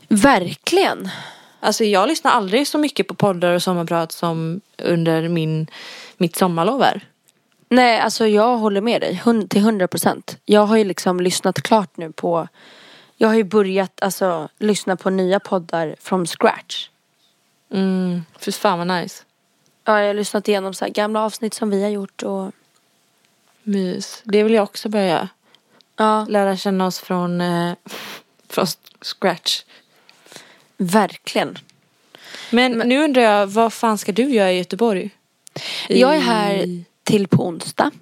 Verkligen. Alltså jag lyssnar aldrig så mycket på poddar och sommarprat som under min, mitt sommarlov här. Nej, alltså jag håller med dig hund, till hundra procent. Jag har ju liksom lyssnat klart nu på... Jag har ju börjat alltså lyssna på nya poddar from scratch. Mm, för fan vad nice. Ja, jag har lyssnat igenom så här gamla avsnitt som vi har gjort och... Mys. Det vill jag också börja. Ja, Lära känna oss från, eh, från scratch. verkligen. Men, Men nu undrar jag, vad fan ska du göra i Göteborg? I... Jag är här till på onsdag.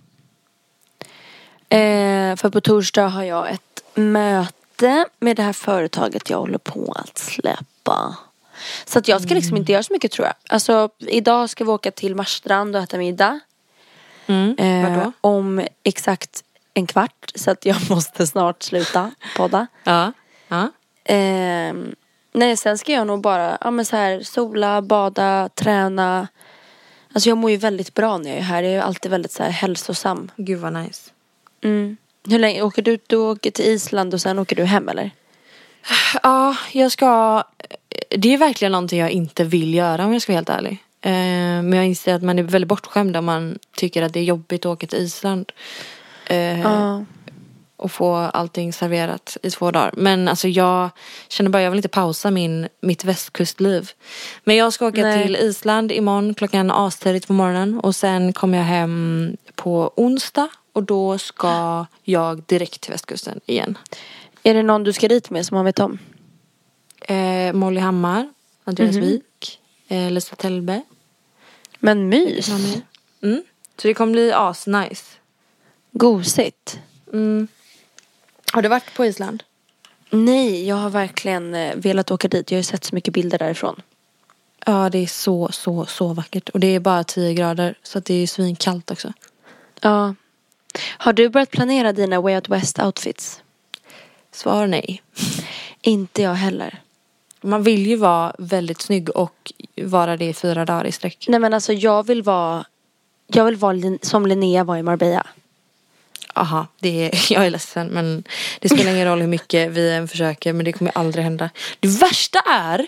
Eh, för på torsdag har jag ett möte med det här företaget jag håller på att släppa. Så att jag ska liksom inte göra så mycket tror jag. Alltså idag ska vi åka till Marstrand och äta middag. Mm, eh, vadå? Om exakt en kvart. Så att jag måste snart sluta podda. Ja, ja. Eh, nej, sen ska jag nog bara ja, men så här, sola, bada, träna. Alltså jag mår ju väldigt bra när jag är här. Jag är alltid väldigt så här hälsosam. Gud vad nice. Mm. Hur länge åker du? Du åker till Island och sen åker du hem eller? Ja, jag ska... Det är verkligen någonting jag inte vill göra om jag ska vara helt ärlig. Eh, men jag inser att man är väldigt bortskämd om man tycker att det är jobbigt att åka till Island. Eh, Ja. Och få allting serverat i två dagar. Men alltså jag känner bara, jag vill inte pausa min, mitt västkustliv. Men jag ska åka Nej. till Island imorgon klockan astidigt på morgonen. Och sen kommer jag hem på onsdag. Och då ska jag direkt till västkusten igen. Är det någon du ska dit med som man vet om? Eh, Molly Hammar, Andreas Mhm. Wik, eh, Lisa Tellbe. Men mys. Mm. Så det kommer bli asnice. Gosigt. Mm. Har du varit på Island? Nej, jag har verkligen eh, velat åka dit. Jag har ju sett så mycket bilder därifrån. Ja, det är så, så, så vackert. Och det är bara tio grader. Så att det är svinkallt också. Ja. Har du börjat planera dina Way Out West outfits? Svar nej. Inte jag heller. Man vill ju vara väldigt snygg och vara det i fyra dagar i sträck. Nej men alltså jag vill vara Jag vill vara lin- som Linnea var i Marbella. Aha, det är, jag är ledsen men det spelar ingen roll hur mycket vi än försöker, men det kommer aldrig hända. Det värsta är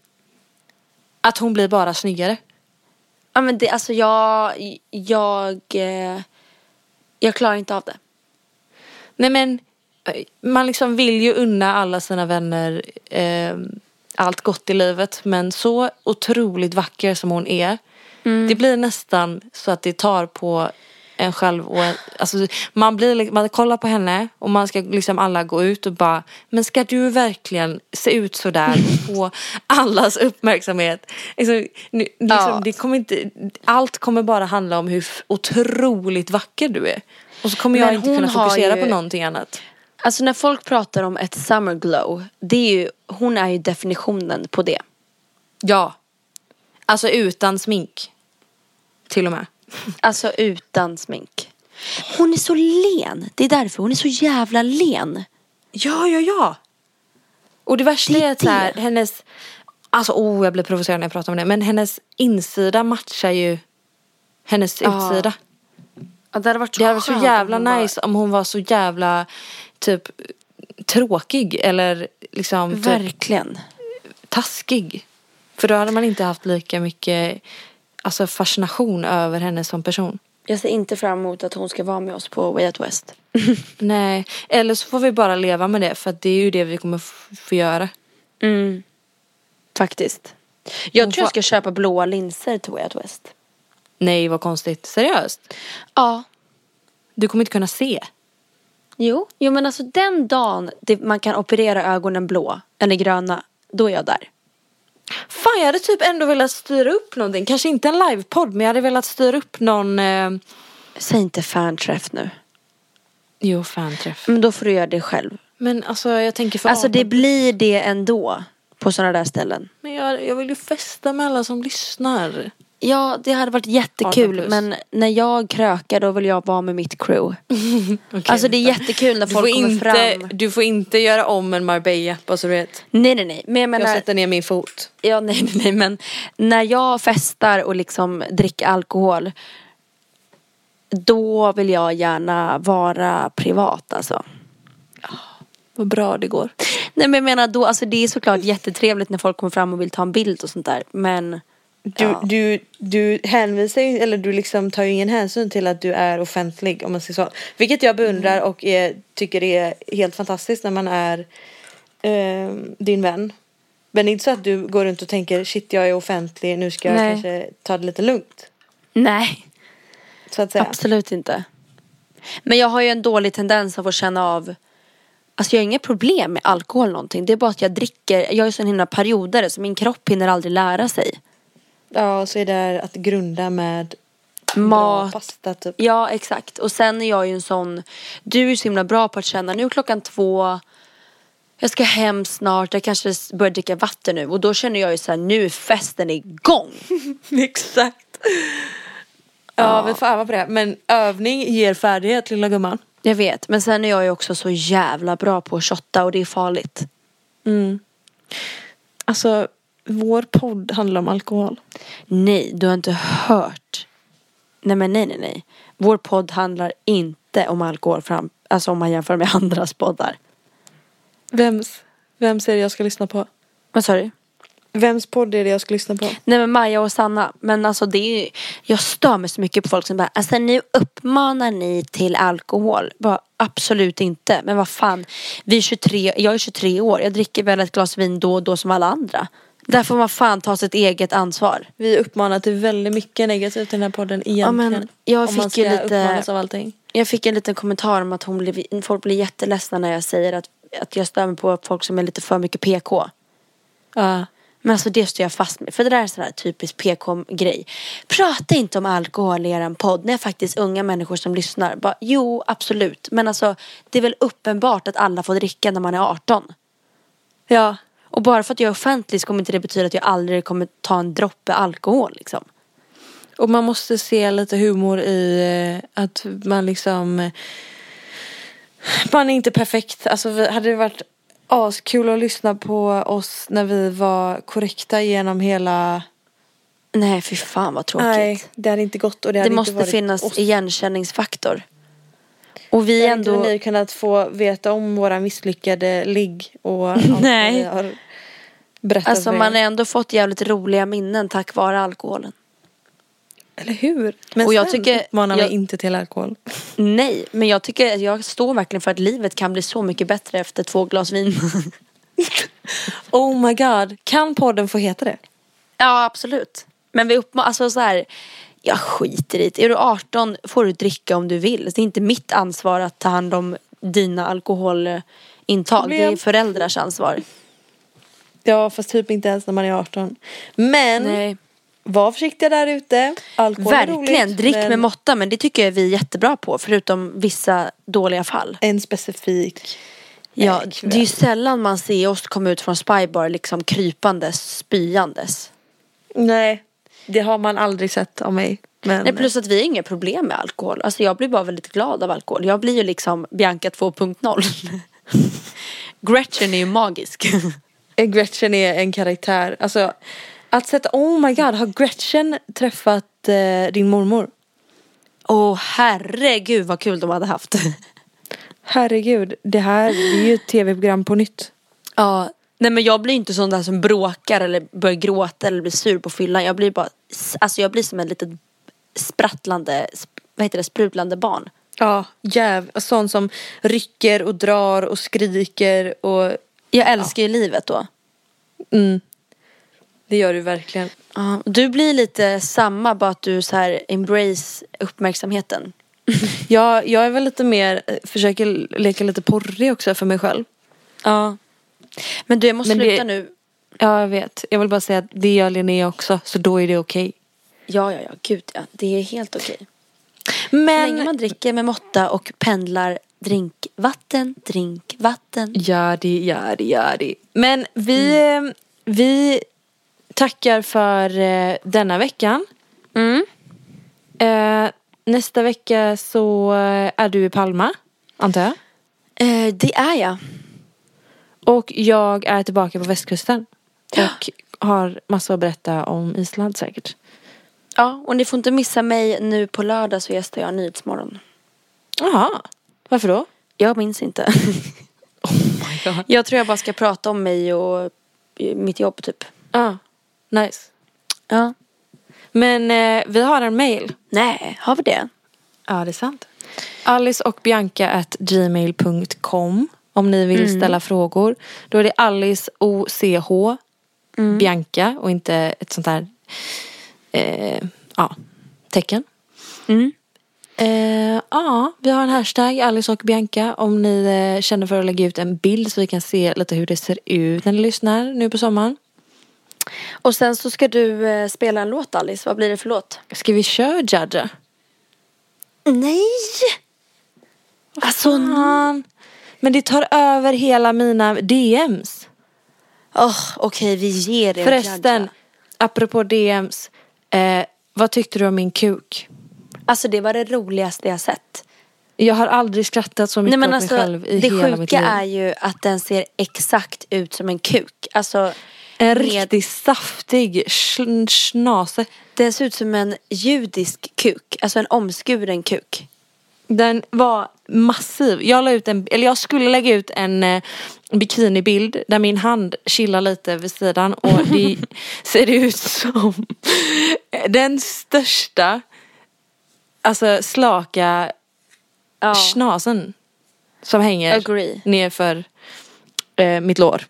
att hon blir bara snyggare. Ja men det, alltså jag Jag eh, Jag klarar inte av det. Nej men man liksom vill ju unna alla sina vänner eh, allt gott i livet, men så otroligt vacker som hon är, mm. det blir nästan så att det tar på en själv och alltså man blir man kollar på henne och man ska liksom alla gå ut och bara, men ska du verkligen se ut så där och få allas uppmärksamhet? Alltså, nu, liksom, Ja. det kommer inte, allt kommer bara handla om hur otroligt vacker du är. Och så kommer jag Men inte hon kunna har fokusera ju- på någonting annat. Alltså när folk pratar om ett summer glow, det är ju, hon är ju definitionen på det. Ja. Alltså utan smink. Till och med. Alltså utan smink. Hon är så len. Det är därför hon är så jävla len. Ja, ja, ja. Och det värsta Det är är att så här, det. hennes... Alltså, oh, jag blir provocerad när jag pratar om det. Men hennes insida matchar ju hennes Ja. utsida. Ja, det hade varit så, Det hade varit så skönt jävla om hon var- nice om hon var så jävla typ tråkig. Eller liksom typ Verkligen. taskig. För då hade man inte haft lika mycket alltså, fascination över henne som person. Jag ser inte fram emot att hon ska vara med oss på Way Out West. Nej, eller så får vi bara leva med det. För att det är ju det vi kommer f- få göra. Mm. Faktiskt. Jag Hon tror jag får- ska köpa blåa linser till Way Out West. Nej, vad konstigt. Seriöst? Ja. Du kommer inte kunna se. Jo, jo men alltså den dagen det, man kan operera ögonen blå eller gröna, då är jag där. Fan, jag hade typ ändå velat styra upp någonting. Kanske inte en livepodd, men jag hade velat styra upp någon... Eh... Säg inte fanträff nu. Jo, fanträff. Men då får du göra det själv. Men alltså, jag tänker för... Alltså det blir det ändå på sådana där ställen. Men jag, jag vill ju festa med alla som lyssnar. Ja, det hade varit jättekul. arton plus. Men när jag krökar då vill jag vara med mitt crew. Okay, Alltså det är jättekul när du folk får kommer inte, fram. Du får inte göra om en Marbella, bara så du vet. Nej, nej, nej. Men jag menar, Jag sätter ner min fot. ja, nej, nej, nej. Men när jag festar och liksom dricker alkohol, då vill jag gärna vara privat alltså. Vad bra det går. Nej Nej men jag menar då, alltså det är såklart jättetrevligt när folk kommer fram och vill ta en bild och sånt där. Men Du, ja. du, du hänvisar ju, eller du liksom tar ju ingen hänsyn till att du är offentlig, om man säger så. Vilket jag beundrar mm. och är, tycker är helt fantastiskt när man är eh, din vän. Men det är inte så att du går runt och tänker shit, jag är offentlig, nu ska jag Nej. kanske ta det lite lugnt. Nej, så att säga. Absolut inte. Men jag har ju en dålig tendens av att känna av, alltså jag har inga problem med alkohol eller någonting. Det är bara att jag dricker, jag är så himla periodare så min kropp hinner aldrig lära sig. Ja, så är det att grunda med mat, pasta typ. Ja, exakt. Och sen är jag ju en sån, du är så himla bra på att känna, nu är klockan två, jag ska hem snart, jag kanske börjar dricka vatten nu. Och då känner jag ju så här, nu är festen igång. Exakt. Ja, ja, vi får öva på det. Men övning ger färdighet, lilla gumman. Jag vet, men sen är jag ju också så jävla bra på att shotta och det är farligt. Mm. Alltså, vår podd handlar om alkohol. Nej, du har inte hört. Nej men nej, nej, nej. Vår podd handlar inte om alkohol fram, alltså om man jämför med andras poddar. Vems, vems är det jag ska lyssna på? Vad sa du? Vems podd är det jag ska lyssna på? Nej men Maja och Sanna. Men alltså det är ju, jag stör mig så mycket på folk som bara, alltså nu uppmanar ni till alkohol. Bara, absolut inte. Men vad fan, vi är tjugotre, jag är tjugotre år. Jag dricker väl ett glas vin då och då som alla andra. Där får man fan ta sitt eget ansvar. Vi uppmanar till väldigt mycket negativt i den här podden egentligen. Ja, men jag om man fick ju ska uppmanas lite av allting. Jag fick en liten kommentar om att hon blev, folk blir jätteledsna när jag säger att, att jag stör mig på folk som är lite för mycket P K. Ja. Men alltså det står jag fast med. För det där är sån här typisk P K-grej. Prata inte om alkohol i eran podd. När faktiskt unga människor som lyssnar. Bara, jo, absolut. Men alltså det är väl uppenbart att alla får dricka när man är arton. Ja. Och bara för att jag är offentlig så kommer inte det betyda att jag aldrig kommer ta en droppe alkohol liksom. Och man måste se lite humor i att man liksom, man är inte perfekt. Alltså hade det varit askul att lyssna på oss när vi var korrekta genom hela. Nej, fy fan vad tråkigt. Nej, det hade inte gått. Och det det hade måste inte varit finnas oss. Igenkänningsfaktor. Och vi det ändå inte ni kunnat få veta om våra misslyckade ligg och allt Nej. vi har berättat. Alltså man har ändå fått jävligt roliga minnen tack vare alkoholen. Eller hur? Men och jag sen tycker uppmanar jag, mig inte till alkohol. Nej, men jag tycker jag står verkligen för att livet kan bli så mycket bättre efter två glas vin. Oh my god, kan podden få heta det? Ja, absolut. Men vi uppmanar, alltså så här, jag skiter i det. Är du arton får du dricka om du vill. Det är inte mitt ansvar att ta hand om dina alkoholintag. Problem. Det är föräldrars ansvar. Ja, fast typ inte ens när man är arton. Men Nej. Var försiktiga där ute. Alkohol Verkligen, är roligt, drick men med måtta. Men det tycker jag vi är jättebra på. Förutom vissa dåliga fall. en specifik Ja, eh, det är ju sällan man ser oss komma ut från Spybar liksom krypandes, spyandes. Nej, det har man aldrig sett av mig. Men Nej, plus att vi har inga problem med alkohol. Alltså jag blir bara väldigt glad av alkohol. Jag blir ju liksom Bianca två punkt noll. Gretchen är ju magisk. Gretchen är en karaktär. Alltså att sätta, oh my god, har Gretchen träffat eh, din mormor? Åh, oh, herregud vad kul de hade haft. Herregud, det här är ju ett tv-program på nytt. Ja, nej men jag blir inte sån där som bråkar eller börjar gråta eller blir sur på fyllan. Jag blir bara, alltså jag blir som en litet sprattlande, vad heter det, sprutlande barn. Ja, jäv, sån som rycker och drar och skriker och jag älskar ju livet då. Mm. Det gör du verkligen. Ja, du blir lite samma, bara att du så här embrace uppmärksamheten. Ja, jag är väl lite mer, försöker leka lite porrig också för mig själv. Ja. Men du, jag måste Men det- sluta nu. Ja, jag vet. Jag vill bara säga att det gör Linnea också, så då är det okej. Ja, ja, ja, gud ja. Det är helt okej. Så länge Men man dricker med måtta och pendlar drinkvatten, drinkvatten. gör det, gör det, gör det. Men vi, mm. vi tackar för eh, denna veckan. Mm. Eh, nästa vecka så eh, är du i Palma, antar jag. Eh, det är jag. Och jag är tillbaka på västkusten. Och har massor att berätta om Island säkert. Ja, och ni får inte missa mig nu på lördag, så gästar jag Nyhetsmorgon. Jaha, varför då? Jag minns inte. Oh my Jag tror jag bara ska prata om mig och mitt jobb typ. Ja, ah, nice. Ja. Men eh, vi har en mail. Nej, har vi det? Ja, det är sant. Alice och Bianca at gmail punkt com om ni vill mm. ställa frågor. Då är det Alice O C H mm. Bianca och inte ett sånt här eh, ja, tecken. Mm. Eh, ja, vi har en hashtag Alice och Bianca om ni eh, känner för att lägga ut en bild så vi kan se lite hur det ser ut när ni lyssnar nu på sommaren. Och sen så ska du eh, spela en låt, Alice. Vad blir det för låt? Ska vi köra Jaja? Nej! Alltså, fan. Men det tar över hela mina D Ms. Oh, okej, okay, vi ger det. Förresten, apropå D Ms. Eh, vad tyckte du om min kuk? Alltså det var det roligaste jag sett. Jag har aldrig skrattat så mycket. Nej, men åt alltså, mig själv i hela mitt liv. Det sjuka är ju att den ser exakt ut som en kuk. Alltså en med... riktigt saftig snase. Den ser ut som en judisk kuk. Alltså en omskuren kuk. Den var massiv. Jag la ut en, eller jag skulle lägga ut en eh, bikinibild där min hand chillar lite vid sidan och det ser ut som den största, alltså slaka ja. snasen som hänger Agree. ner för eh, mitt lår.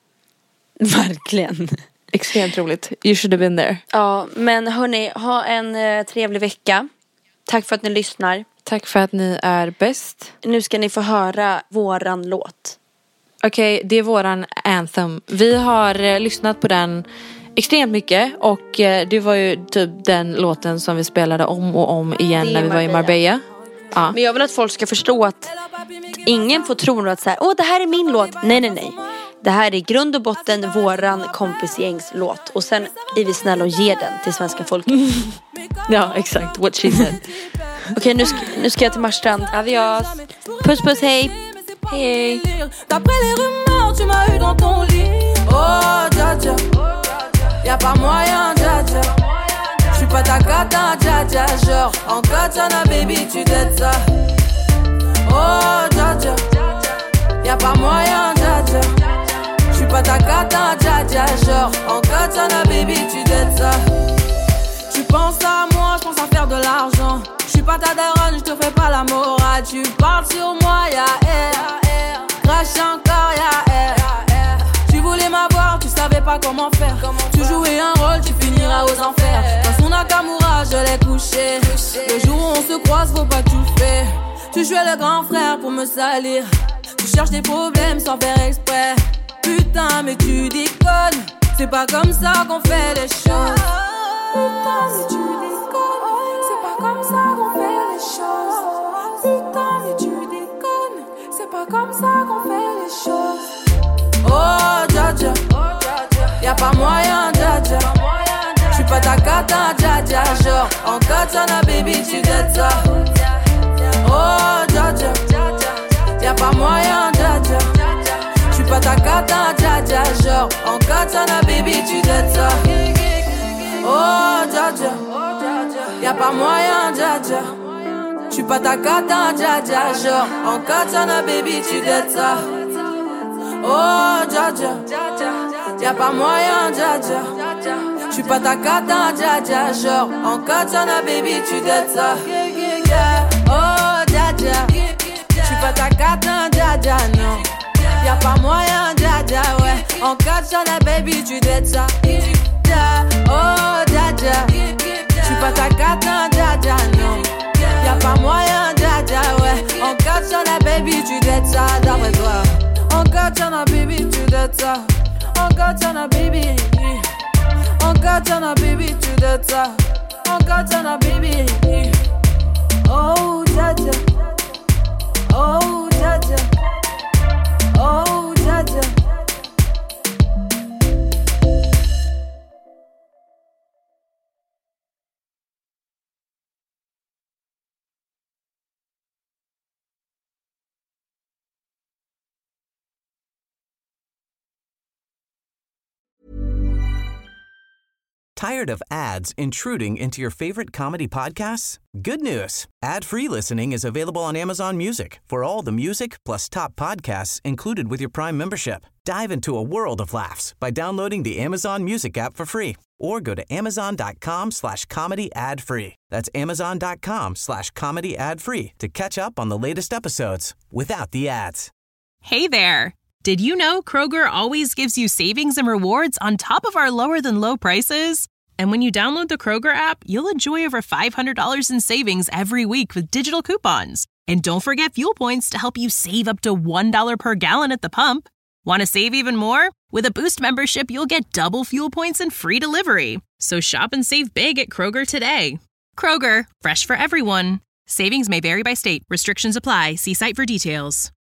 Verkligen. Extremt roligt. You should have been there. Ja, men hörni, ha en eh, trevlig vecka. Tack för att ni lyssnar. Tack för att ni är bäst. Nu ska ni få höra våran låt. Okej, okay, det är våran anthem. Vi har eh, lyssnat på den extremt mycket. Och eh, det var ju typ den låten som vi spelade om och om igen när vi var i Marbella. Ja. Men jag vill att folk ska förstå att ingen får tro att så här, åh det här är min låt. Nej, nej, nej. Det här är i grund och botten våran kompisgängs låt. Och sen är vi snälla och ger den till svenska folket. Ja, exakt. What she said. Okej, okay, nu, ska, nu ska jag till Marstrand. Adios. Puss, puss, hej. Hej. D'après les rumeurs, tu m'as eu dans ton lit. Oh, Jaja. Y'a pas moyen, Jaja. J'suis pas ta cata, Jaja. Genre, en katana, baby, tu t'aides ça. Oh, Jaja. Y'a pas moyen, Jaja. J'suis pas ta cata, Jaja. Genre, en katana, baby, tu t'aides ça. Tu penses à moi, j'pense à faire de l'argent. J'suis pas ta daronne, j'te fais pas la morale. Tu parles sur moi, y'a air. Crache encore, y'a air. Tu voulais m'avoir, tu savais pas comment faire. Tu jouais un rôle, tu finiras aux enfers. Dans son Nakamura, je l'ai couché. Le jour où on se croise, faut pas tout faire. Tu jouais le grand frère pour me salir. Tu cherches des problèmes sans faire exprès. Putain, mais tu déconnes. C'est pas comme ça qu'on fait les choses. Putain, mais tu déconnes. C'est pas comme ça qu'on fait les choses. Putain, mais tu déconnes. C'est pas comme ça qu'on fait les choses. Oh, Jaja. Y'a pas moyen, Jaja. J'suis pas ta cata, Jaja. Genre, en katana, baby, tu t'aides ça. Oh, Jaja. Y'a pas moyen, Jaja. J'suis pas ta cata, Jaja. Genre, en katana, baby, tu t'aides ça. Oh, Jaja. Y'a pas moyen, Jaja. J'suis pas ta cata, Jaja. Genre, en katana, baby, tu t'aides ça. Oh, Jaja. Y'a pas moyen, Jaja. J'suis pas ta cata, Jaja. Genre, en katana, baby, tu t'aides ça. Oh, Jaja. J'suis pas ta cata, Jaja, non. Y'a pas moyen, Jaja, ouais. En katana, baby, tu t'aides ça. Oh, Jaja. J'suis pas ta cata, Jaja, non. Y'a pas moyen, Jaja, ouais. En katana, baby, tu t'aides ça, d'après toi. En katana, baby, tu t'aides ça. En katana, baby. En katana, baby, tu t'aides ça. En katana, baby. Oh, Jaja. Oh, Jaja. Oh, Jaja. Tired of ads intruding into your favorite comedy podcasts? Good news. Ad-free listening is available on Amazon Music for all the music plus top podcasts included with your Prime membership. Dive into a world of laughs by downloading the Amazon Music app for free or go to amazon.com slash comedy ad free. That's amazon.com slash comedy ad free to catch up on the latest episodes without the ads. Hey there. Did you know Kroger always gives you savings and rewards on top of our lower than low prices? And when you download the Kroger app, you'll enjoy over five hundred dollars in savings every week with digital coupons. And don't forget fuel points to help you save up to one dollar per gallon at the pump. Want to save even more? With a Boost membership, you'll get double fuel points and free delivery. So shop and save big at Kroger today. Kroger, fresh for everyone. Savings may vary by state. Restrictions apply. See site for details.